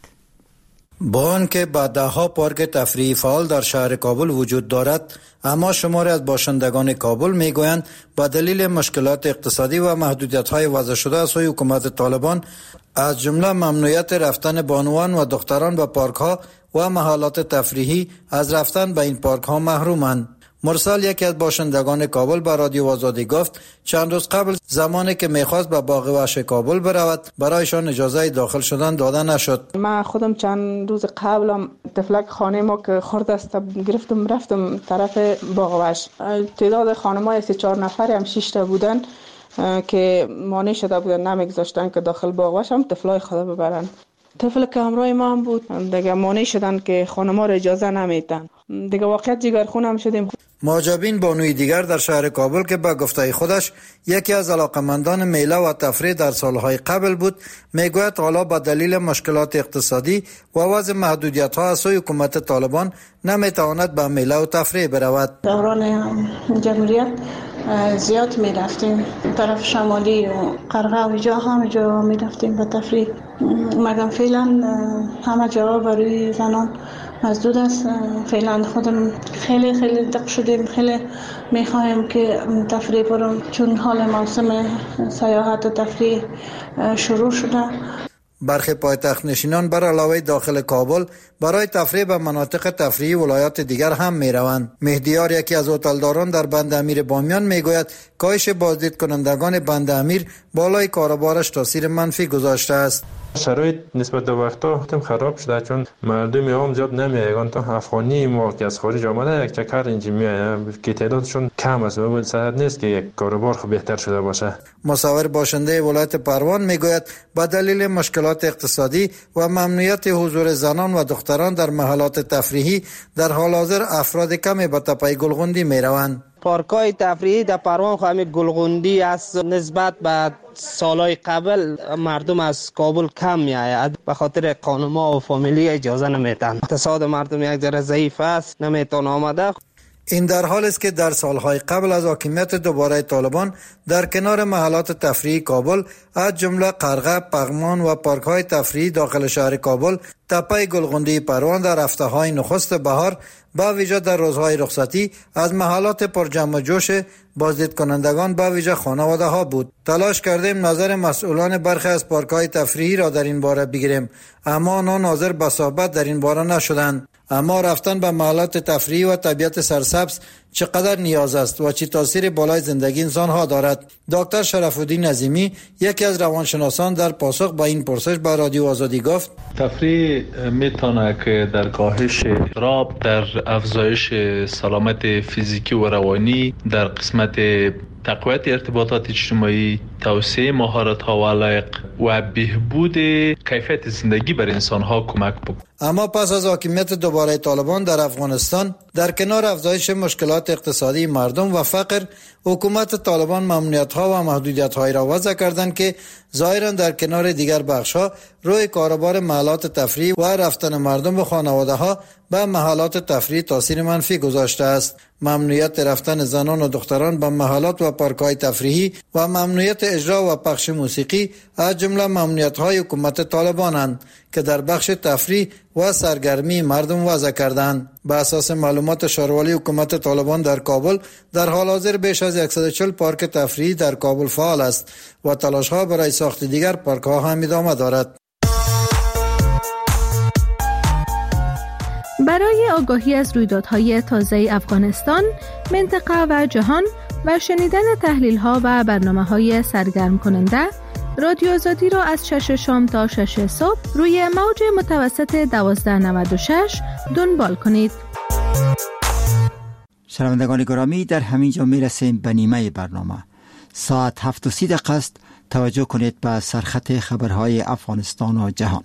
با آنکه بعدها پارک تفریحی فعال در شهر کابل وجود دارد، اما شماری از باشندگان کابل میگویند با دلیل مشکلات اقتصادی و محدودیت‌های وضع شده از سوی حکومت طالبان، از جمله ممنوعیت رفتن بانوان و دختران به پارک‌ها و محلات تفریحی، از رفتن به این پارک‌ها محرومند. مرسل، یکی از باشندگان کابل، به رادیو آزادی گفت چند روز قبل زمانی که میخواست به باغ وحش کابل برود، برایشان اجازه داخل شدن داده نشد. من خودم چند روز قبلم تفلک خانه ما که خورد است گرفتم رفتم طرف باغ وحش. تعداد خانم‌های سه چهار نفری هم شش تا بودن که مانع شده بودن، نمیگذاشتن که داخل باغ وحش هم طفلای خود ببرن. طفل که همراه ما هم بود دیگه مانع شدن که خانم‌ها را اجازه نمیدن. دیگه واقعیت جگرخونه هم شدیم. معجبین بانوی دیگر در شهر کابل که به گفته خودش یکی از علاقمندان میله و تفریح در سالهای قبل بود، میگوید حالا به دلیل مشکلات اقتصادی و وضع محدودیت‌ها از سوی حکومت طالبان نمیتواند به میله و تفریح برود. دوران جمهوریت زیاد می رفتیم طرف شمالی و قرغه و جا همه جا می رفتیم به تفریح، مگم فعلا همه جا برای زنان مسدود است. فعلا خودم خیلی خیلی دق شدیم، خیلی میخوایم که تفریح برم چون حال موسم سیاحت و تفریح شروع شده. برخی پایتخت نشینان بر علاوه داخل کابل برای تفریح به مناطق تفریحی ولایات دیگر هم می روند. مهدیار، یکی از هتلداران در بند امیر بامیان، می گوید کاهش بازدید کنندگان بند امیر بالای کاروبارش تاثیر منفی گذاشته است. شرایط نسبت به وقتا هم خراب شده چون مردم هم زیاد نمیایند. تا افغانی ما که از خارج آمده یک چکر اینجا میآیند که تعدادشون کم است و صحت نیست که یک کاروبار خوب بهتر شده باشه. مصور باشنده ولایت پروان میگوید با دلیل مشکلات اقتصادی و ممنوعیت حضور زنان و دختران در محلات تفریحی در حال حاضر افراد کمی به تپه گلغندی میروند. پارکای تفریحی در پروان خواهی گلغندی است، نسبت به سالهای قبل مردم از کابل کم می آید به خاطر خانم‌ها و فامیلی اجازه نمیتن. اقتصاد مردم یک ذره ضعیف است، نمیتون آمده. این در حال است که در سالهای قبل از حاکمیت دوباره طالبان در کنار محلات تفریحی کابل از جمله قرغه، پغمان و پارک‌های تفریحی داخل شهر کابل، تپه گلغندی پروان در هفته‌های نخست بهار با ویژه در روزهای رخصتی از محلات پر جمع و جوش بازدید کنندگان با ویژه خانواده ها بود. تلاش کردیم نظر مسئولان برخی از پارک‌های تفریحی را در این باره بگیریم، اما آنها ناظر به صحبت در این باره نشدند. اما رفتن به محلات تفریحی و طبیعت سرسبز چقدر نیاز است و چه تاثیر بالای زندگی انسان ها دارد. دکتر شرف الدین عظیمی، یکی از روانشناسان، در پاسخ به این پرسش به رادیو آزادی گفت تفریح میتونه که در کاهش راب، در افزایش سلامت فیزیکی و روانی، در قسمت تقویت ارتباطات اجتماعی، توسعه مهارت‌ها و علایق و بهبود کیفیت زندگی بر انسان‌ها کمک بکنه. اما پس از حاکمیت دوباره طالبان در افغانستان، در کنار افزایش مشکلات اقتصادی مردم و فقر، حکومت طالبان ممنوعیت‌ها و محدودیت‌هایی را وضع کردند که ظاهراً در کنار دیگر بخش‌ها روی کاروبار محلات تفریح و رفتن مردم و خانواده‌ها به محلات تفریح تاثیر منفی گذاشته است. ممنوعیت رفتن زنان و دختران به محلات و پارک‌های تفریحی و ممنوعیت اجرا و پخش موسیقی از جمله ممنوعیت‌های حکومت طالبانند که در بخش تفریح و سرگرمی مردم وضع کردند. به اساس معلومات شاروالی حکومت طالبان در کابل، در حال حاضر بیش از صد و چهل پارک تفریحی در کابل فعال است و تلاش‌ها برای ساخت دیگر پارک‌ها هم ادامه دارد. برای آگاهی از رویدادهای تازه افغانستان، منطقه و جهان و شنیدن تحلیل‌ها و برنامه‌های سرگرم کننده، رادیو آزادی را از شش شام تا شش صبح روی موج متوسط دوازده نود و شش دنبال کنید. شنوندگان گرامی، در همین جا میرسیم به نیمه برنامه. ساعت هفت و سی دقیقه است. توجه کنید به سرخط خبرهای افغانستان و جهان.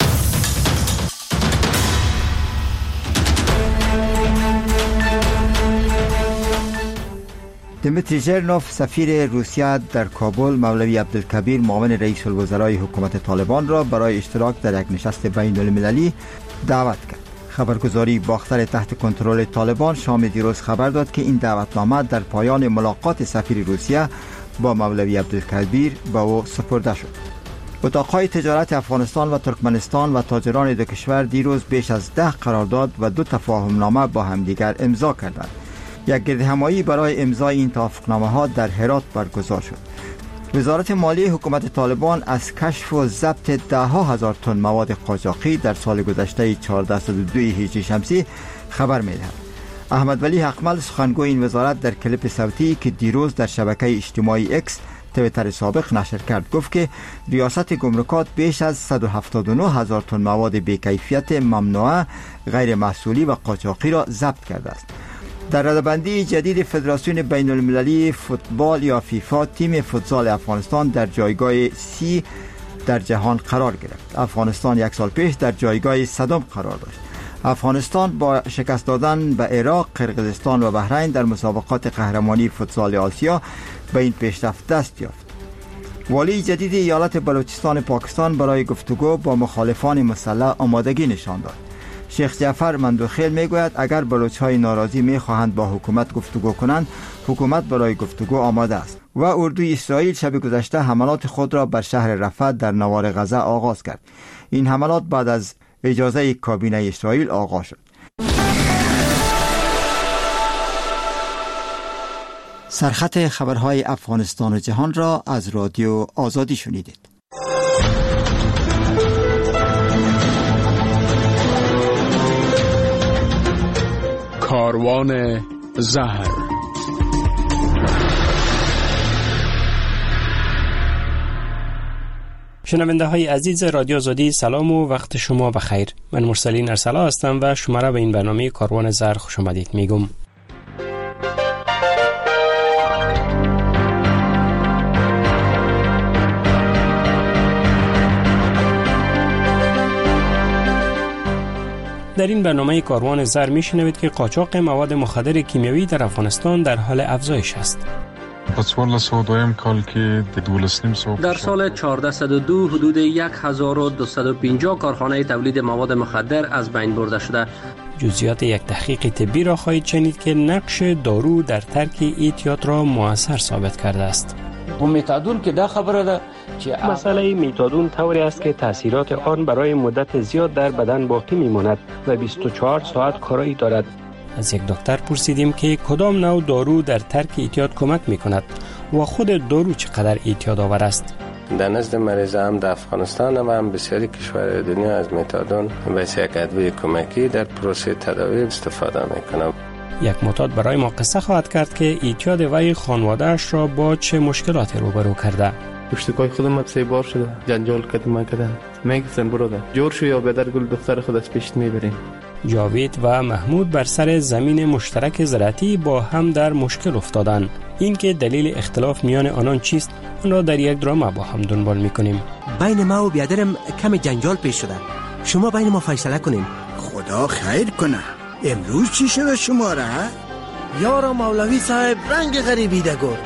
دمیتری ژرنوف سفیر روسیه در کابل مولوی عبدالکبیر معاون رئیس الوزرای حکومت طالبان را برای اشتراک در یک نشست بین المللی دعوت کرد. خبرگزاری باختر تحت کنترل طالبان شام دیروز خبر داد که این دعوتنامه در پایان ملاقات سفیر روسیه با مولوی عبدالکبیر به او سپرده شد. اتاقهای تجارت افغانستان و ترکمنستان و تاجران دو کشور دیروز بیش از ده قرارداد و دو تفاهم نامه با همدیگر امضا کردند. یک گردهمایی برای امضای این توافقنامه ها در هرات برگزار شد. وزارت مالی حکومت طالبان از کشف و ضبط ده ها هزار تن مواد قاچاقی در سال گذشته چهارصد و دو هجری شمسی خبر می‌دهد. احمد ولی حقمل سخنگوی این وزارت در کلیپ صوتی که دیروز در شبکه اجتماعی اکس توییتر سابق نشر کرد گفت که ریاست گمرکات بیش از صد و هفتاد و نه هزار تن مواد بی‌کیفیت ممنوعه، غیر محصولی و قاچاقی را ضبط کرده است. در رده‌بندی جدید فدراسیون بین المللی فوتبال یا فیفا، تیم فوتسال افغانستان در جایگاه سی در جهان قرار گرفت. افغانستان یک سال پیش در جایگاه صدم قرار داشت. افغانستان با شکست دادن به عراق، قرقیزستان و بحرین در مسابقات قهرمانی فوتسال آسیا به این پیشرفت دست یافت. والی جدید ایالت بلوچستان پاکستان برای گفتگو با مخالفان مسلح آمادگی نشان داد. شیخ جعفر مندوخیل میگوید اگر بلوچ‌های ناراضی میخواهند با حکومت گفتگو کنند، حکومت برای گفتگو آماده است. و اردوی اسرائیل شب گذشته حملات خود را بر شهر رفح در نوار غزه آغاز کرد. این حملات بعد از اجازه کابینه اسرائیل آغاز شد. سرخط خبرهای افغانستان و جهان را از رادیو آزادی شنیدید. کاروان زهر. شنونده های عزیز رادیو آزادی، سلام و وقت شما بخیر. من مرسلین ارسلا هستم و شما را به این برنامه کاروان زهر خوش آمدید میگم. در این برنامه کاروان زر میشنوید که قاچاق مواد مخدر کیمیایی در افغانستان در حال افزایش است. در سال چهارصد و دو حدود هزار و دویست و پنجاه کارخانه تولید مواد مخدر از بین برده شده. جزئیات یک تحقیق طبی را خواهید شنید که نقش دارو در ترک اعتیاد را مؤثر ثابت کرده است. و میتادون که دا خبره ده که مسئله میتادون طوری است که تاثیرات آن برای مدت زیاد در بدن باقی میماند و بیست و چهار ساعت کارایی دارد. از یک دکتر پرسیدیم که کدام نوع دارو در ترک اعتیاد کمک میکند و خود دارو چقدر اعتیاد آور است. در نزد مریض هم در افغانستان و هم بسیاری کشور دنیا از میتادون به یک ادویه کمکی در پروسه تداوی استفاده میکنند. یک معتاد برای ما قصه خواهد کرد که اعتیاد وی خانواده‌اش را با چه مشکلاتی روبرو کرده. اشتکای خودم سه بار شده، جنجال کردم کردن. میگفتن برو ده جور شو یا بدر گل دختر خود از پیشت میبریم. جاوید و محمود بر سر زمین مشترک زراعتی با هم در مشکل افتادند. این که دلیل اختلاف میان آنان چیست، آن را در یک درامه با هم دنبال میکنیم. بین ما و بیادرم کمی جنجال پیش شده. شما بین ما فیصله کنین. خدا خیر کنه. امروز چی شده شما را؟ یارا مولوی صاحب رنگ غریبی ده گرد.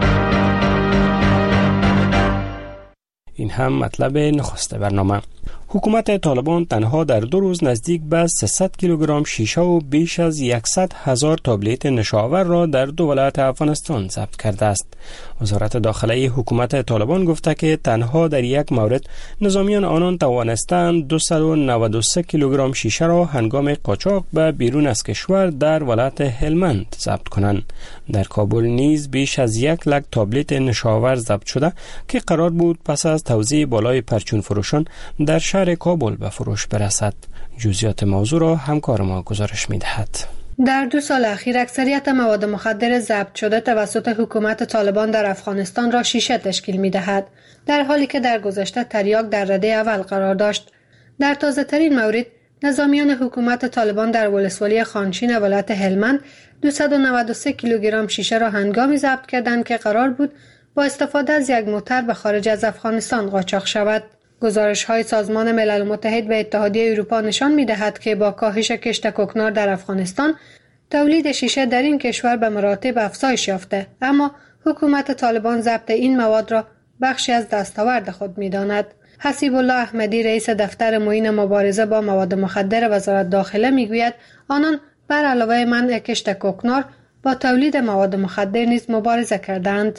این هم مطلب نخست برنامه. حکومت طالبان تنها در دو روز نزدیک به سیصد کیلوگرم شیشه و بیش از صد هزار تابلت نشاور را در دو ولایت افغانستان ضبط کرده است. وزارت داخلی حکومت طالبان گفته که تنها در یک مورد نظامیان آنان توانستند دویست و نود و سه کیلوگرم شیشه را هنگام قاچاق به بیرون از کشور در ولایت هلمند ضبط کنند. در کابل نیز بیش از یک لک تابلت نشاور ضبط شده که قرار بود پس از توزیع بالای پرچون فروشان در شهر کابل به فروش برسد. جزئیات موضوع را همکار ما گزارش می‌دهد. در دو سال اخیر اکثریت مواد مخدر ضبط شده توسط حکومت طالبان در افغانستان را شیشه تشکیل می‌دهد، در حالی که در گذشته تریاک در رده اول قرار داشت. در تازه‌ترین مورد نظامیان حکومت طالبان در ولسوالی خانشین ولایت هلمند دویست و نود و سه کیلوگرم شیشه را هنگامی ضبط کردند که قرار بود با استفاده از یک موتر به خارج از افغانستان قاچاق شود. گزارش‌های سازمان ملل متحد و اتحادیه اروپا نشان می‌دهد که با کاهش کشت کوکنار در افغانستان، تولید شیشه در این کشور به مراتب افزایش یافته، اما حکومت طالبان ضبط این مواد را بخشی از دستاورد خود می‌داند. حسیب الله احمدی رئیس دفتر معین مبارزه با مواد مخدر وزارت داخله می‌گوید آنان بر علاوه منع کشت کوکنار با تولید مواد مخدر نیز مبارزه کردند.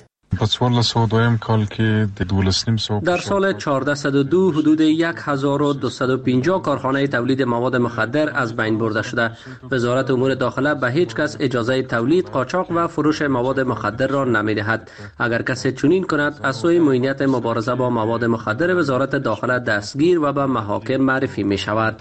در سال چهارصد و دو حدود هزار و دویست و پنجاه کارخانه تولید مواد مخدر از بین برده شده. وزارت امور داخله به هیچ کس اجازه تولید، قاچاق و فروش مواد مخدر را نمی‌دهد. اگر کسی چنین کند از سوی معینیت مبارزه با مواد مخدر وزارت داخله دستگیر و به محاکم معرفی می‌شود.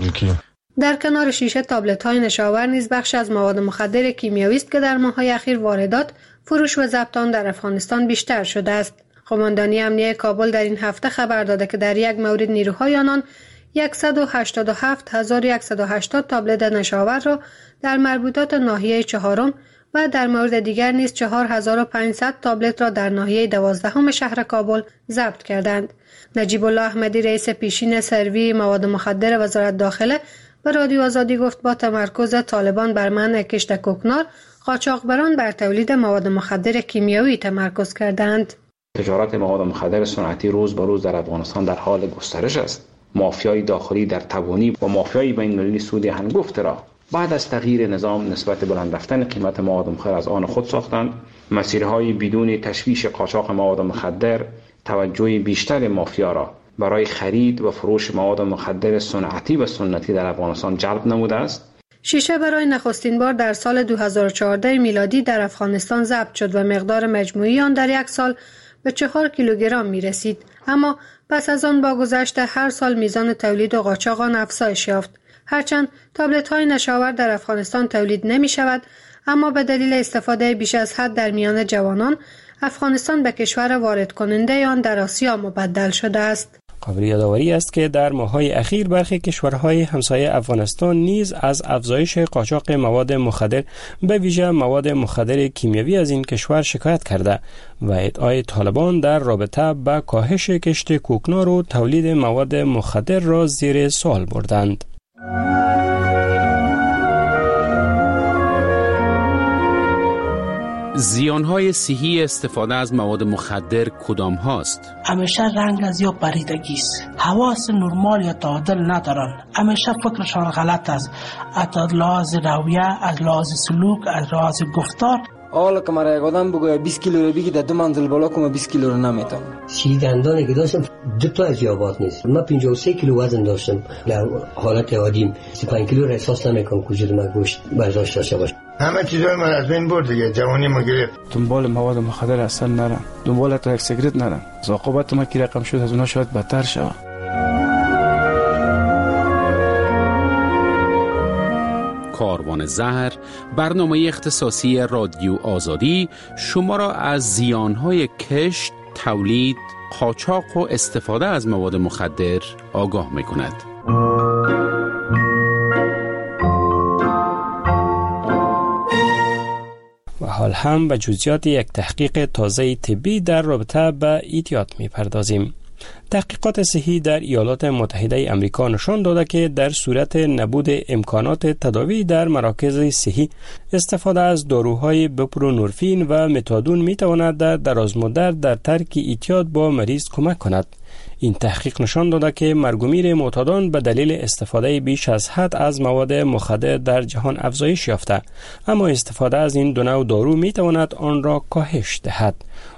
در کنار شیشه تابلت‌های نشاور نیز بخش از مواد مخدر کیمیایی است که در ماه‌های اخیر واردات، فروش و ضبط آن در افغانستان بیشتر شده است. قماندانی امنیه کابل در این هفته خبر داده که در یک مورد نیروهای آنان صد و هشتاد و هفت هزار و صد و هشتاد تابلت نشاور را در مربوطات ناحیه چهارم و در مورد دیگر نیز چهار هزار و پانصد تابلت را در ناحیه دوازدهم شهر کابل ضبط کردند. نجیب الله احمدی رئیس پیشین سروی مواد مخدر وزارت داخله به رادیو آزادی گفت با تمرکز طالبان بر منع کشت کوکنار، قاچاقبران بر تولید مواد مخدر کیمیایی تمرکز کردند. تجارت مواد مخدر صنعتی روز به روز در افغانستان در حال گسترش است. مافیای داخلی در تبانی و مافیای بین‌المللی سود هنگفت را بعد از تغییر نظام نسبت بلند رفتن قیمت مواد مخدر از آن خود ساختند. مسیرهای بدون تشویش قاچاق مواد مخدر توجه بیشتر مافیا را برای خرید و فروش مواد مخدر صنعتی و سنتی در افغانستان جلب نموده است. شیشه برای نخستین بار در سال دو هزار و چهارده میلادی در افغانستان ضبط شد و مقدار مجموعی آن در یک سال به چهار کیلوگرم می رسید. اما پس از آن با گذشت هر سال میزان تولید و قاچاق آن افزایش یافت. هرچند تابلت های نشاور در افغانستان تولید نمی شود، اما به دلیل استفاده بیش از حد در میان جوانان، افغانستان به کشور وارد کننده آن در آسیا مبدل شده است. قابل یادآوری است که در ماه‌های اخیر برخی کشورهای همسایه افغانستان نیز از افزایش قاچاق مواد مخدر به ویژه مواد مخدر کیمیایی از این کشور شکایت کرده و ادعای طالبان در رابطه با کاهش کشت کوکنار و تولید مواد مخدر را زیر سوال بردند. زیانهای صحی استفاده از مواد مخدر کدام هاست؟ همیشه رنگ از یا پریدگی است. حواس نرمال یا تعادل ندارن. همیشه فکرشان غلط است. از لحاظ رویه، از لحاظ سلوک، از لحاظ گفتار. حالا که مرا یک آدم بگوید بیست کیلو رو بگی در دو منزل بالا کنم بیست کیلو رو نمیتونم. سی دندانی که داشتم دو تا از یابات نیست. من پنجاه و سه کیلو وزن داشتم. در حالت عادیم سی و پنج کیلو را احساس نمیکنم کجور من گوشت برداشت داشته باشم. همه چیزای من از بین برد دیگه، جوانی ما گرفت. دنبال مواد مخدر اصلا نرم، دنبال تا یک سیگرت نرم. عاقبت ما کی رقم شد از اونها شاید بدتر شود. کاروان زهر، برنامه اختصاصی رادیو آزادی شما را از زیانهای کشت، تولید، قاچاق و استفاده از مواد مخدر آگاه می‌کند. و حال هم به جزئیات یک تحقیق تازه طبی در رابطه با ایتیاد می‌پردازیم. تحقیقات صحی در ایالات متحده آمریکا نشان داده که در صورت نبود امکانات تداوی در مراکز صحی، استفاده از داروهای بوپرونورفین و متادون میتواند در درازمدت در ترک اعتیاد با مریض کمک کند. این تحقیق نشان داده که مرگ و میر معتادان به دلیل استفاده بیش از حد از مواد مخدر در جهان افزایش یافته، اما استفاده از این دو نوع دارو می تواند آن را کاهش دهد.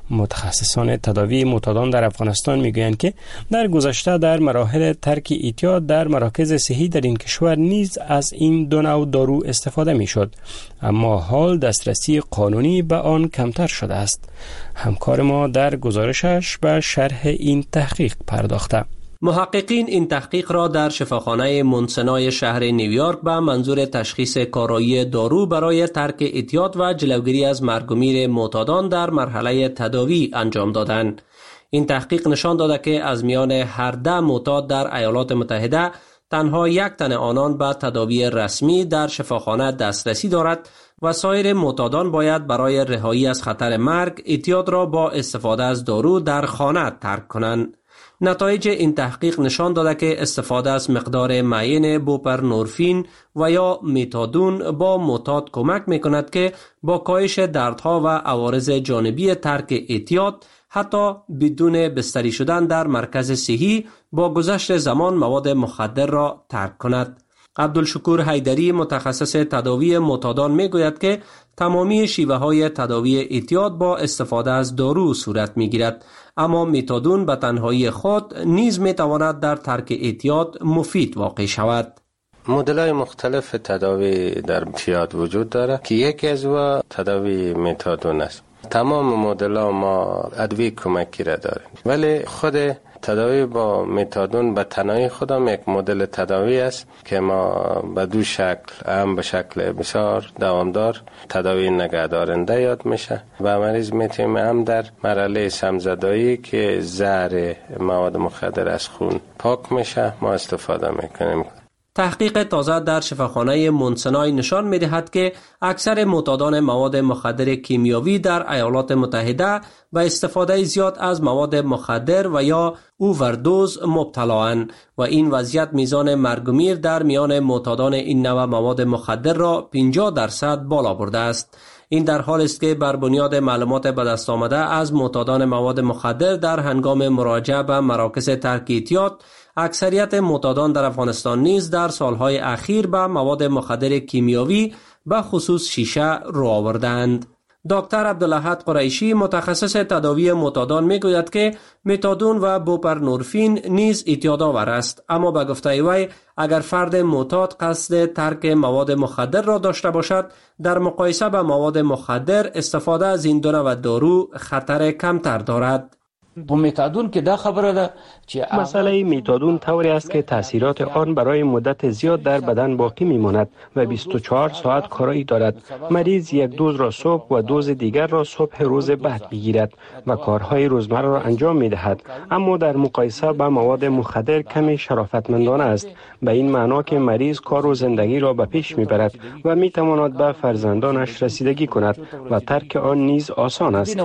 متخصصان تداوی معتادان در افغانستان میگویند که در گذشته در مراحل ترک اعتیاد در مراکز صحی در این کشور نیز از این دو نوع دارو استفاده میشد، اما حال دسترسی قانونی به آن کمتر شده است. همکار ما در گزارشش به شرح این تحقیق پرداخته. محققین این تحقیق را در شفاخانه مونسنای شهر نیویورک به منظور تشخیص کارایی دارو برای ترک اعتیاد و جلوگیری از مرگ و میر معتادان در مرحله تداوی انجام دادند. این تحقیق نشان داده که از میان هر ده معتاد در ایالات متحده تنها یک تن آنان به تداوی رسمی در شفاخانه دسترسی دارد و سایر معتادان باید برای رهایی از خطر مرگ اعتیاد را با استفاده از دارو در خانه ترک کنند. نتایج این تحقیق نشان داده که استفاده از مقدار معین بوپرنورفین و یا متادون با معتاد کمک میکند که با کاهش دردها و عوارض جانبی ترک اعتیاد حتی بدون بستری شدن در مرکز صحی با گذشت زمان مواد مخدر را ترک کند. عبدالشکور حیدری متخصص تداوی معتادان میگوید که تمامی شیوه های تداوی اعتیاد با استفاده از دارو صورت میگیرد، اما متادون به تنهایی خود نیز میتواند در ترک اعتیاد مفید واقع شود. مدل‌های مختلف تداوی در اعتیاد وجود دارد که یکی از و تداوی متادون است. تمام مدل‌ها ما ادویه کمکی را داریم، ولی خود تداوی با متادون به تنهایی خودم یک مدل تداوی است که ما به دو شکل، هم به شکل بسیار دوامدار تداوی نگهدارنده یاد میشه و مریض میتونیم هم در مرحله سمزدایی که زهر مواد مخدر از خون پاک میشه ما استفاده میکنیم. تحقیق تازه در شفاخانه مونسنای نشان می‌دهد که اکثر معتادان مواد مخدر کیمیاوی در ایالات متحده به استفاده زیاد از مواد مخدر و یا اووردوز مبتلااند و این وضعیت میزان مرگ و میر در میان معتادان این نوع مواد مخدر را پنجاه درصد بالا برده است. این در حالی است که بر بنیاد معلومات به دست آمده از معتادان مواد مخدر در هنگام مراجعه به مراکز ترک اعتیاد، اکثریت معتادان در افغانستان نیز در سالهای اخیر به مواد مخدر کیمیاوی به خصوص شیشه رو آوردند. دکتر عبدالاحد قریشی متخصص تداوی معتادان میگوید که متادون و بوپرنورفین نیز اعتیادآور است، اما به گفته وی اگر فرد معتاد قصد ترک مواد مخدر را داشته باشد، در مقایسه با مواد مخدر استفاده از این دو نوع دارو خطر کمتر دارد. با متادون که دا خبره ده که مسئله متادون طوری است که تاثیرات آن برای مدت زیاد در بدن باقی میماند و بیست و چهار ساعت کارایی دارد. مریض یک دوز را صبح و دوز دیگر را صبح روز بعد میگیرد و کارهای روزمره را انجام میدهد، اما در مقایسه با مواد مخدر کمی شرافتمندانه است، به این معنا که مریض کار و زندگی را به پیش میبرد و میتواند به فرزندانش رسیدگی کند و ترک آن نیز آسان است.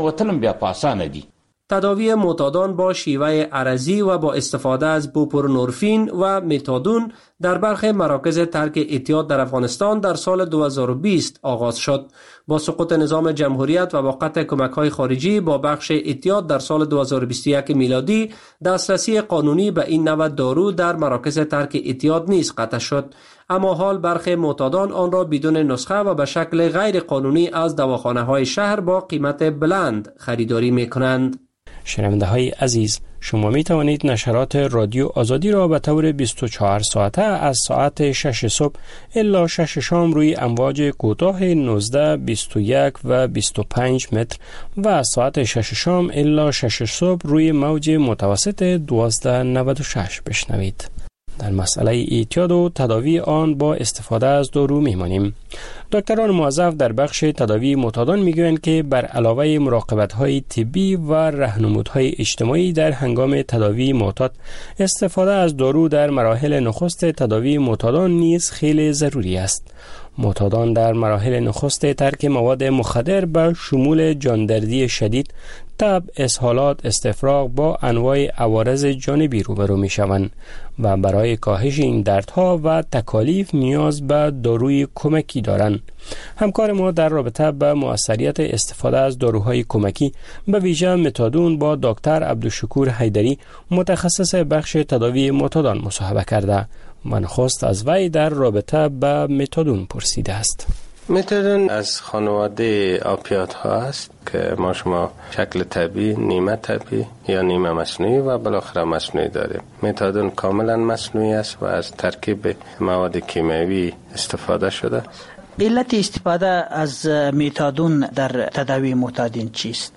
تداوی معتادان با شیوه عرضی و با استفاده از بوپرنورفین و متادون در برخی مراکز ترک اعتیاد در افغانستان در سال دو هزار و بیست آغاز شد. با سقوط نظام جمهوریت و با قطع کمک‌های خارجی با بخش اعتیاد در سال دو هزار و بیست و یک میلادی، دسترسی قانونی به این نوع دارو در مراکز ترک اعتیاد نیز قطع شد، اما حال برخی معتادان آن را بدون نسخه و به شکل غیر قانونی از دواخانه‌های شهر با قیمت بلند خریداری می‌کنند. شنونده های عزیز، شما می توانید نشرات رادیو آزادی را به طور بیست و چهار ساعته از ساعت شش صبح الا شش شام روی امواج کوتاه نوزده، بیست و یک و بیست و پنج متر و از ساعت شش شام الا شش صبح روی موج متوسط دوازده و نود و شش بشنوید. در مسئله اعتیاد و تداوی آن با استفاده از دارو میمانیم. دکتران موظف در بخش تداوی معتادان میگویند که بر علاوه مراقبت‌های طبی و راهنمودهای اجتماعی در هنگام تداوی معتاد، استفاده از دارو در مراحل نخست تداوی معتادان نیز خیلی ضروری است. معتادان در مراحل نخست ترک مواد مخدر به شمول جاندردی شدید، تب، اسهالات، استفراغ با انواع عوارض جانبی روبرو می شوند و برای کاهش این دردها و تکالیف نیاز به داروی کمکی دارند. همکار ما در رابطه با مؤثریت استفاده از داروهای کمکی به ویژه متادون با دکتر عبدالشکور حیدری متخصص بخش تداوی معتادان مصاحبه کرده. من خواست از وی در رابطه با متادون پرسیده است. متادون از خانواده آپیات ها است که ما شما شکل طبیعی، نیمه طبیعی یا نیمه مصنوعی و بالاخره مصنوعی داریم. متادون کاملا مصنوعی است و از ترکیب مواد کیمیایی استفاده شده. علت استفاده از متادون در تداوی معتادین چیست؟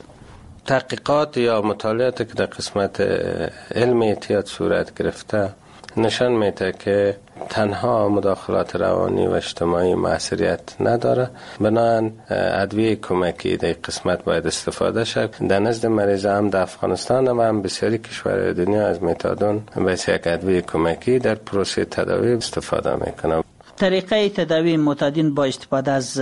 تحقیقات یا مطالعاتی که در قسمت علم اعتیاد صورت گرفته نشان میده که تنها مداخلات روانی و اجتماعی موثریت نداره، بنابراین ادویه کمکی در قسمت باید استفاده شد. در نزد مریض هم در افغانستان و هم بسیاری کشورهای دنیا از متادون به یک ادویه کمکی در پروسه تداوی استفاده میکنه. طریقه تداوی معتادین با استفاده از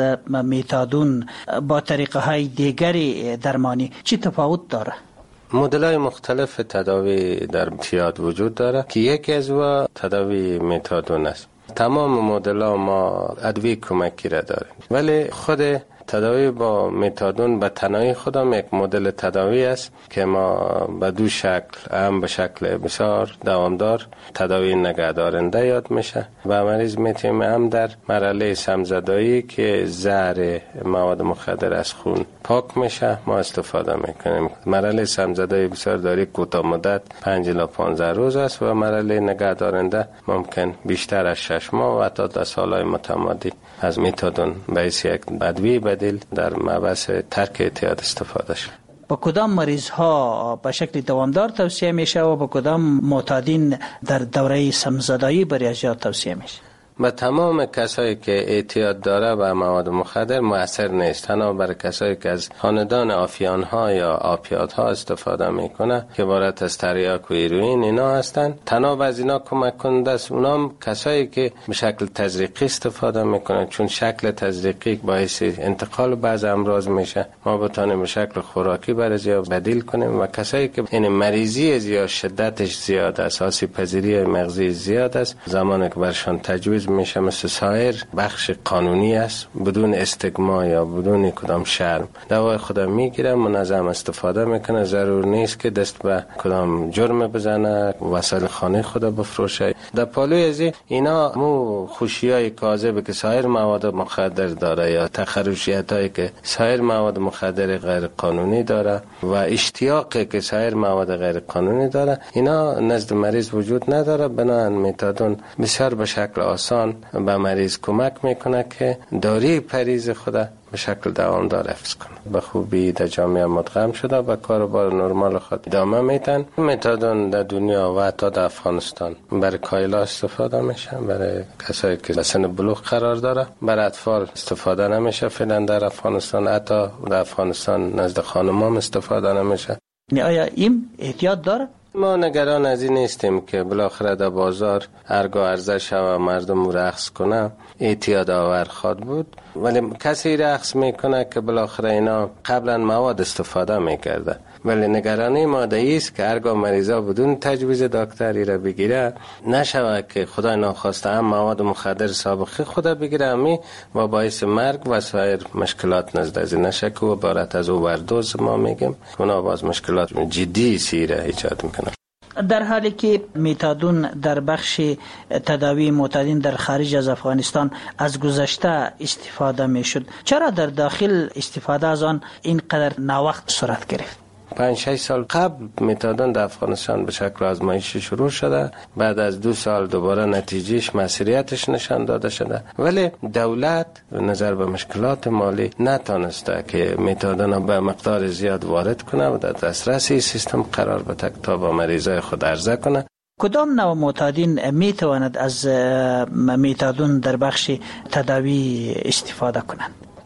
متادون با طریقه های دیگری درمانی چی تفاوت داره؟ مدل‌های مختلف تداوی در اعتیاد وجود داره که یکی از او تداوی متادون است. تمام مدل‌ها ما ادویه کمکی را داریم، ولی خود تداوی با متادون به تنهایی خودم یک مدل تداوی است که ما به دو شکل، هم به شکل بسیار دوامدار تداوی نگهدارنده یاد میشه و مریض میتونه هم در مرحله سمزدایی که زهر مواد مخدر از خون پاک میشه ما استفاده میکنیم. مرحله سمزدایی بسیار داری کوتاه مدت پنج الی پانزده روز است و مرحله نگهدارنده ممکن بیشتر از شش ماه و حتی در سالهای متمادی از متادون به یک ادویه بدیل در مبحث ترک اعتیاد استفاده شد. با کدام مریض ها به شکل دوامدار توصیه میشه و با کدام معتادین در دوره سمزدایی برای اجرا توصیه میشه؟ به تمام کسایی که اعتیاد داره به مواد مخدر مؤثر نیست، تنها برای کسایی که از خاندان آفیان ها یا آپیات ها استفاده میکنه که عبارت از تریاک و هیروئین اینا هستن، تنها از اینا کمک کننده است. اونا هم کسایی که به شکل تزریقی استفاده میکنن، چون شکل تزریقی باعث انتقال بعض امراض میشه، ما بتونیم به شکل خوراکی برای یا بدیل کنیم. و کسایی که این مریضی زیاد شدتش زیاد است، آسیب پذیری مغزی زیاد است، زمانی که برشان تجویز میشه مثل سایر بخش قانونی است، بدون استگما یا بدون کدام شرم دوای خودم میگیره، منظم استفاده میکنه، ضرور نیست که دست به کدام جرم بزنه، وسایل خانه خود بفروشه. در پالوی از اینا مو خوشیای کاذب که سایر مواد مخدر داره یا تخرشیت هایی که سایر مواد مخدر غیر قانونی داره و اشتیاقی که سایر مواد غیر قانونی داره، اینا نزد مریض وجود نداره. بنابراین متادون بسیار به شکل آسان به مریض کمک میکنه که داروی پریز خود به شکل دوامدار حفظ کنه، به خوبی در جامعه مدغم شده و کاروبار نرمال خود ادامه میتن. متادون در دنیا و حتی در افغانستان برای کایلا استفاده میشه، برای کسایی که در سن بلوغ قرار داره. برای اطفال استفاده نمیشه فعلا در افغانستان، حتی در افغانستان نزد خانمام استفاده نمیشه. آیا این احتیاط داره؟ ما نگران از این نیستیم که بالاخره در بازار ارگا عرضه شود مردم رقص کنه، اعتیاد آور خواد بود، ولی کسی رقص میکنه که بالاخره اینا قبلا مواد استفاده میکرده. ولی نگرانی ما است که ارگا مریضا بدون تجویز دکتری را بگیره نشود که خدای ناخواسته هم مواد مخدر سابقه خدا بگیره امی و باعث مرگ و سایر مشکلات نزد از نشه که عبارت از اووردوز ما میگیم، اونا باز مشکلات جدی سیره ایجاد میکنه. در حالی که متادون در بخش تداوی معتادین در خارج از افغانستان از گذشته استفاده میشد، چرا در داخل استفاده از آن اینقدر ناوقت صورت گرفت؟ پنج شش سال قبل متادون در افغانستان به شکل آزمایشی شروع شده، بعد از دو سال دوباره نتیجهش مسئولیتش نشان داده شده، ولی دولت نظر به مشکلات مالی نتونسته که متادون به مقدار زیاد وارد کنه و در دسترس سیستم قرار بده تا با مریضای خود عرضه کنه. کدام نوع معتادین می تواند از متادون در بخش تداوی استفاده کنند؟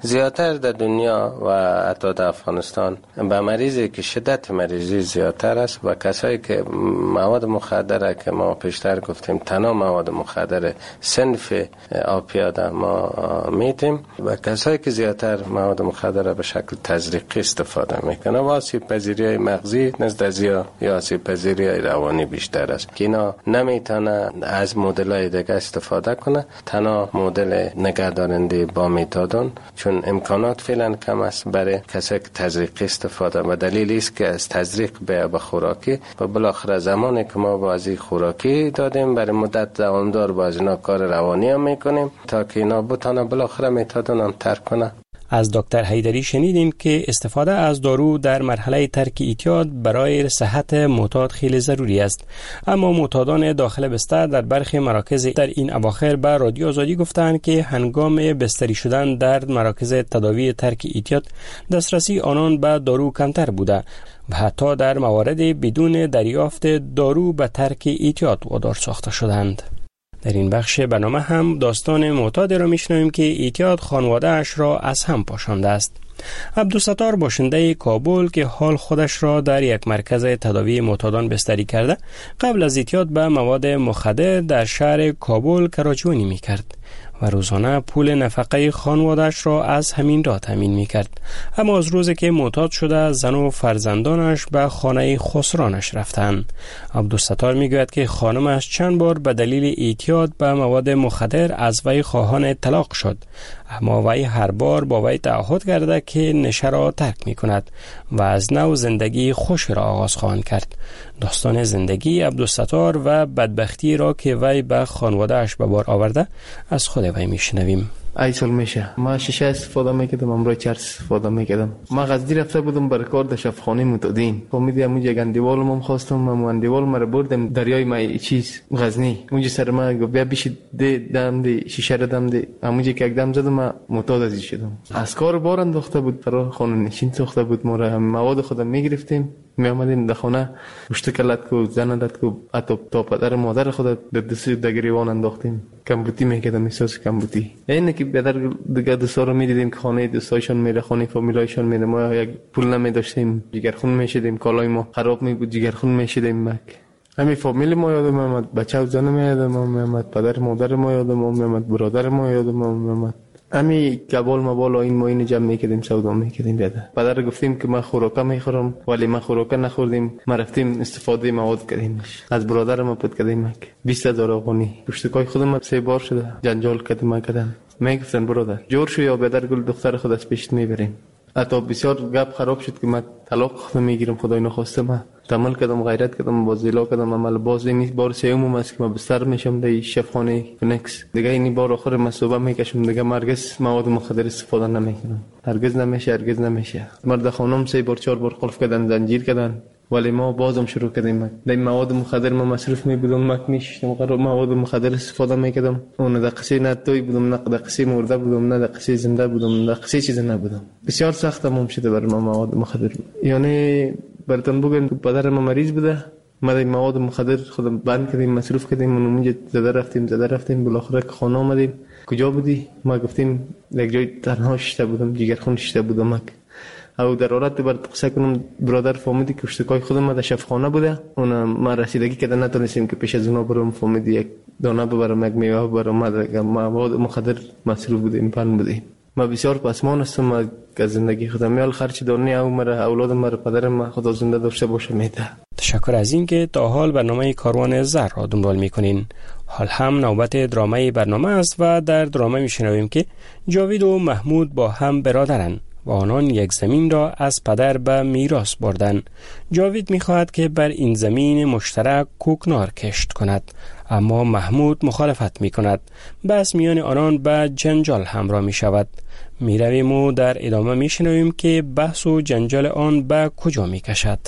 زیادتر در دنیا و حتی در افغانستان به مریضی که شدت مریضی زیادتر است و کسایی که مواد مخدر که ما پیشتر گفتیم تنها مواد مخدر صنف آپیاد ما میتیم و کسایی که زیادتر مواد مخدر به شکل تزریقی استفاده میکنه و آسیب پذیری مغزی نزد از یا آسیب پذیری روانی بیشتر است که اینا نمیتونه از مدل‌های دیگه استفاده کنه، تنها مدل نگهدارنده با متادون چون امکانات فعلا کم است برای کسایی که تزریقی استفاده و دلیلی است که از تزریق به به خوراکی و بالاخره زمانی که ما بازی خوراکی دادیم برای مدت دوامدار باز اینا کار روانی هم میکنیم تا که اینا بتونه بالاخره متادون هم ترک کنه. از دکتر حیدری شنیدیم که استفاده از دارو در مرحله ترک اعتیاد برای صحت معتاد خیلی ضروری است، اما معتادان داخل بستر در برخی مراکز در این اواخر به رادیو آزادی گفتند که هنگام بستری شدن در مراکز تداوی ترک اعتیاد دسترسی آنان به دارو کمتر بوده و حتی در موارد بدون دریافت دارو به ترک اعتیاد وادار ساخته شدند. در این بخش برنامه هم داستان معتاد را میشنویم که اعتیاد خانواده اش را از هم پاشانده است. عبدالستار باشنده کابل که حال خودش را در یک مرکز تداوی معتادان بستری کرده قبل از اعتیاد به مواد مخدر در شهر کابل کراچوانی میکرد و روزانه پول نفقه خانواده‌اش را از همین راه تامین می‌کرد. اما از روزی که معتاد شده زن و فرزندانش به خانه خسرانش رفتند. عبدالستار میگوید که خانمش چند بار به دلیل اعتیاد به مواد مخدر از وی خواهان طلاق شد، اما وی هر بار با وی تعهد کرده که نشه را ترک می‌کند و از نو زندگی خوش را آغاز خواهد کرد. داستان زندگی عبدالستار و بدبختی را که وی به خانواده‌اش به بار آورده از خود وی میشنویم. ای سال میشه ما شیشه استفاده میکردم، امروز چرس استفاده میکردم. ما غزدی رفته بودم برای کار در شفاخانه معتادین. فهمیدم اونجا گندیوال ما خواستم، ما گندیوال ما رو بردم دریای ما چیز غزنی. اونجا سر ما گفت بیا بشی ده دم ده شیشه رو دم ده. اونجا که یک دم زدم ما معتاد ازی شدم. از کار بار انداخته بود، برای خانه نشین ساخته بود. ما رو مواد خودم میگرفتیم می آمدیم در خانه مشتکلات کو زندت کو اتو تا پدر مادر خود در دست دگریوان انداختیم. کمبوتی میکردم، احساس کمبوتی. اینه که بدر دیگه دوستا رو میدیدیم که خانه دوستایشون میره، خانه فامیلایشون میره، ما یک پول نمیداشتیم، جگرخون میشدیم، کالای ما خراب می بود، جگرخون میشدیم. مک همین فامیل ما یادم اومد، بچه و زن ما یادم اومد، پدر مادر ما یادم اومد، برادر ما یادم اومد. امی کبال ما بالا این ما این جمع میکردیم، سودا میکردیم. بیاده پدر گفتیم که ما خوراکا میخورم، ولی ما خوراکا نخوردیم، ما رفتیم استفاده مواد کردیم. از برادر ما پد کردیم بیست هزار افغانی. پشتکای خودم سه بار شده جنجال کردیم. ما کردن میگفتن برادر جور شو یا بدر گل دختر خود از پیش میبریم. حتی بسیار گپ خراب شد که من طلاق میگیرم، خدای نخواسته. ما تمام کردم، غیرت کردم، بازیلا کردم، عمل باز این بار سوم است که ما بستر میشم در شفاخانه فنکس. دیگه این بار آخر ما صبح میکشم، دیگه مرگز مواد مخدر استفاده نمیکنم. هرگز نمیشه، هرگز نمیشه. مرد خانم سه بار چهار بار قلف کردن، زنجیر کردن، ولی ما بازم شروع کردیم. در مواد مخدر ما مصروف می بودم، مک میشتم، قرار مواد مخدر استفاده میکردم. اون دقیقه نه توی بودم، نه دقیقه مرده بودم، نه دقیقه زنده بودم، نه دقیقه چیز نبودم. بسیار سخت مم شده برای ما مواد مخدر. یعنی براتون بگم پدر ما مریض بوده، ما در مواد مخدر خودم بند کردیم، مصروف کردیم، اونجا زده رفتیم زده رفتیم بالاخره که خانه آمدیم. کجا بودی؟ ما گفتیم یک جای تنها شده بودم، جگرخون شده بودم. مک او در حالت برات قصه کنم، برادر فهمیدی که اشتکای خودم ما در شفاخانه بوده. اون ما رسیدگی کردن نتونستیم که پیش از اونا برم. فهمیدی یک دانه ببرم، یک میوه ببرم. ما در مواد مخدر مصروف بودیم، پن بودیم. ما بسیار پسمان هستم. ما که زندگی خودم میال خرچ دانه او مرا اولادم مرا پدرم ما خدا زنده داشته باشه میده. تشکر از این که تا حال برنامه کاروان زر را دنبال میکنین. حال هم نوبت درامه برنامه است و در درامه میشنویم که جاوید و محمود با هم برادرن و آنان یک زمین را از پدر به میراث بردن. جاوید میخواهد که بر این زمین مشترک کوکنار کشت کند، اما محمود مخالفت میکند. بس میان آنان به جنجال همراه میشود. میرویم و در ادامه میشنویم که بحث و جنجال آن به کجا میکشد.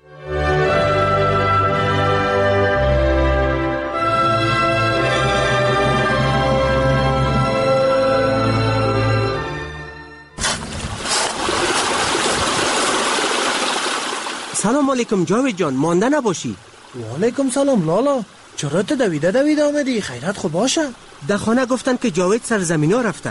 سلام علیکم جاوید جان، مانده نباشی. و علیکم سلام لالا، چرا تو دویده دویده آمدی؟ خیرت خوب باشه؟ در خانه گفتن که جاوید سر زمین ها رفته.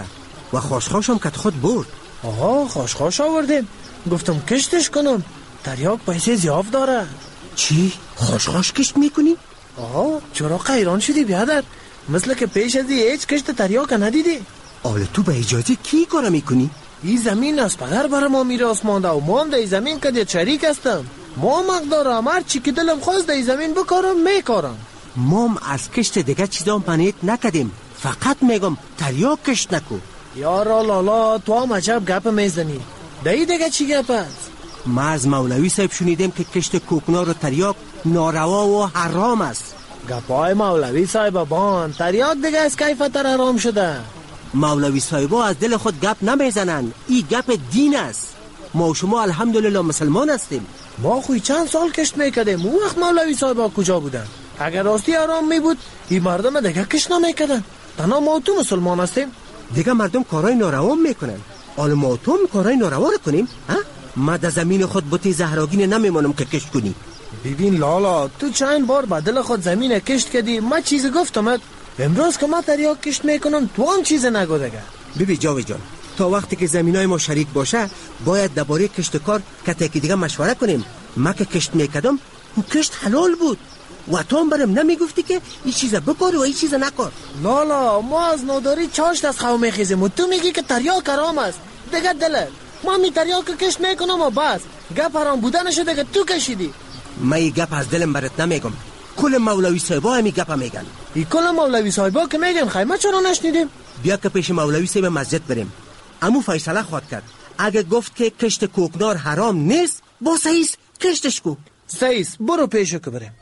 و خاشخاش هم کت خود برد. آها خاشخاش آوردیم، گفتم کشتش کنم، تریاک پیسه زیاد داره. چی؟ خاشخاش کشت میکنی؟ آها چرا قیران شدی بیادر؟ مثل که پیش از هیچ کشت تریاک ندیدی. حالا تو به اجازه کی کار میکنی؟ این زمین از پدر برای ما میراث مانده و ما هم در زمین که شریک هستم. ما مقدارم هر چی که دلم خواست در زمین بکارم میکارم. ما هم از کشت دیگه چیزا منیت نکدیم، فقط میگم تریاک کشت نکو. یارا لالا تو هم عجب گپ میزنی. دایی دیگه چی گپ است؟ ما از مولوی صاحب شنیدیم که کشت کوکنار و تریاک ناروا و حرام است. گپای مولوی صاحب بان، تریاک دیگه از کیفتر حرام شده. مولوی صاحبا از دل خود گپ نمیزنن، این گپ دین است. ما و شما الحمدلله مسلمان هستیم. ما خوی چند سال کشت میکردیم، اون وقت مولوی صاحبا کجا بودن؟ اگر راستی حرام می بود این مردم دیگه کشت نمیکردن. تنها ما تو مسلمان هستیم. دیگه مردم کارهای ناروا میکنن، حالا ما تو کارهای ناروا رو کنیم؟ ها؟ ما در زمین خود بوتی زهراگین نمیمونم که کشت کنی. ببین لالا تو چند بار با دل خود زمین کشت کردی، ما چیز گفتم امروز که ما تریاک کشت میکنم تو هم چیز نگو دیگه. ببین جاوید جان، تا وقتی که زمینای ما شریک باشه باید درباره کشت کار کته که دیگه مشوره کنیم. ما که کشت میکردم اون کشت حلال بود و تو هم برم نمیگفتی که این چیزا بکار و این چیزا نکار. لالا ما از ناداری چاشت از خو میخیزیم و تو میگی که تریاک حرام است. دیگه دلت ما می تریاک کشت میکنم و بس گپ حرام بودنشو دیگه تو کشیدی. من این گپ از دلم برات نمیگم، کل مولوی صاحبا همی گپ میگن. این کل مولوی صاحبا که میگن خیمه چرا نشنیدیم؟ بیا که پیش مولوی صاحب مسجد بریم. امو فیصله خواهد کرد، اگه گفت که کشت کوکنار حرام نیست با سعیس کشتش کو. سعیس برو پیشو که بریم.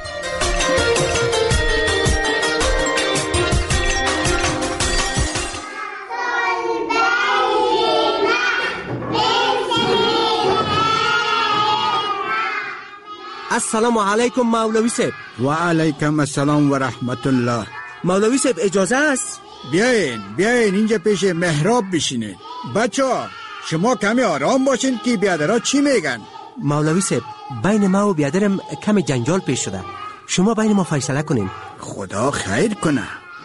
السلام علیکم مولوی صاحب. و علیکم السلام و رحمت الله. مولوی صاحب اجازه است؟ بیاین بیاین اینجا پیش محراب بشینید. بچه ها شما کمی آرام باشین که بیادرها چی میگن. مولوی صاحب بین ما و بیادرم کمی جنجال پیش شده، شما بین ما فیصله کنین. خدا خیر کنه.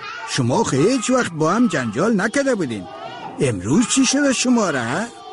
شما هیچ وقت با هم جنجال نکرده بودین، امروز چی شده شما را؟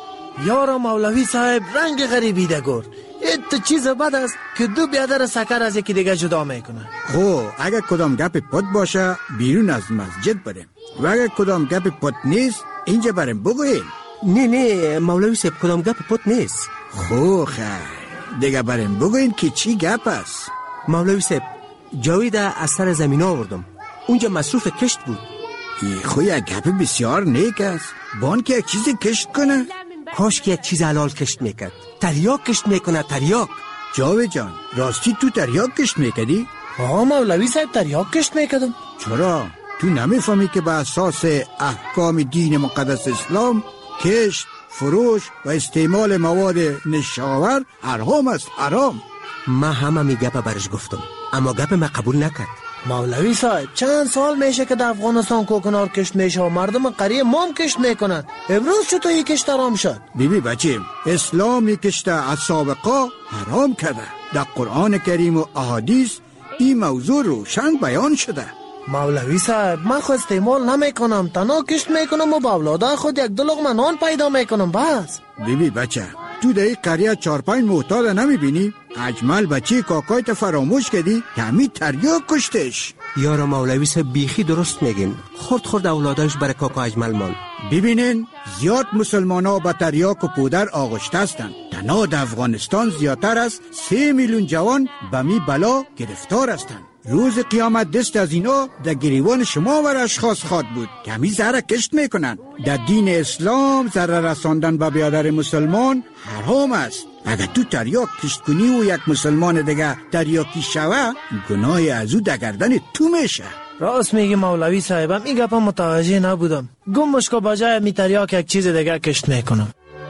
یارا مولوی صاحب رنگ غریبی دگور. ایت چیز بد است که دو بیادر سکر از یکی دیگه جدا میکنه. خب اگر کدام گپ پت باشه بیرون از مسجد بریم و اگر کدام گپ پت نیست اینجا بریم بگوین. نه نه مولوی صاحب کدام گپ پت نیست. خب خیر دیگه بریم بگوین که چی گپ است. مولوی صاحب جاوید از سر زمین آوردم، اونجا مصروف کشت بود. ای خو یک گپ بسیار نیک است. بان که یک چیزی کشت کنه. کاش که یک چیز حلال کشت میکرد. تریاک کشت میکنه تریاک. جاوید جان راستی تو تریاک کشت میکردی؟ آه مولوی صاحب تریاک کشت میکردم. چرا؟ تو نمیفهمی که به اساس احکام دین مقدس اسلام کشت، فروش و استعمال مواد نشاور حرام است، حرام. ما همه می گپ برش گفتم اما گپ ما قبول نکرد. مولوی صاحب چند سال میشه که در افغانستان کوکنار کشت میشه و مردم قریه مام کشت میکنن، امروز چطور یک کشت حرام شد؟ بیبی بچه اسلام یک کشت از سابقا حرام کرده. در قرآن کریم و احادیث این موضوع روشن بیان شده. مولوی صاحب من خود استعمال نمیکنم، تنها کشت میکنم و با اولاده خود یک دو لقمه نان پیدا میکنم بس. بیبی بچه تو در این قریه چار پنج معتاد نمیبینی؟ اجمل بچه کاکایت فراموش کردی که همی تریاک کشتش. یارا مولوی صاحب بیخی درست میگین، خورد خورد اولادش برای کاکا اجمل مال. ببینین زیاد مسلمان ها با تریاک و پودر آغشته هستند. تنها در افغانستان زیادتر از سه میلیون جوان به می بلا گرفتار هستند. روز قیامت دست از اینا در گریوان شما و اشخاص خواد بود که همی زهره کشت میکنن. در دین اسلام زهره رساندن به بیادر مسلمان حرام است. اگر تو تریاک کشت کنی و یک مسلمان دیگه تریاکی شوه گناه از او در گردن تو میشه. راست میگی مولوی صاحبم، این گپا متوجه نبودم. گمش که بجای می تریاک یک چیز دیگه کشت میکنم.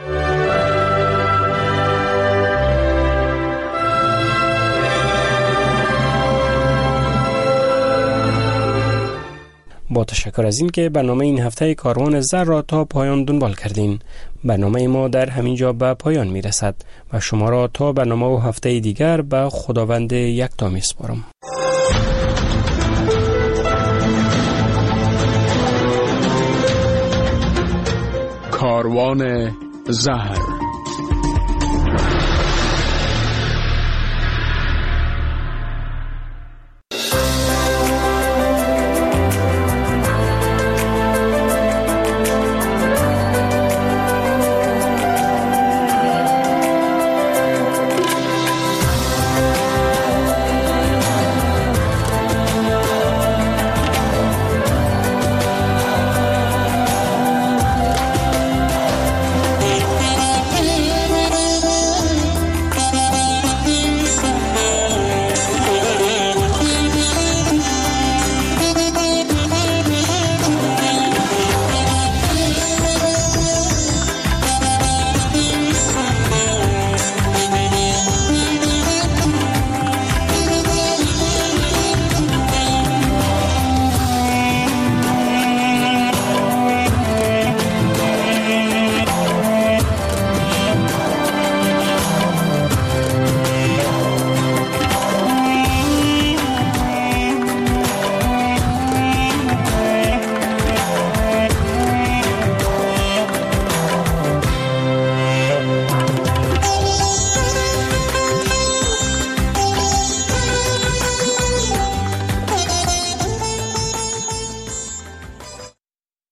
با تشکر از این که برنامه این هفته کاروان زر را تا پایان دنبال کردین. برنامه ما در همین جا به پایان می رسد و شما را تا برنامه و هفته دیگر به خداوند یکتا می سپارم. کاروان زهر.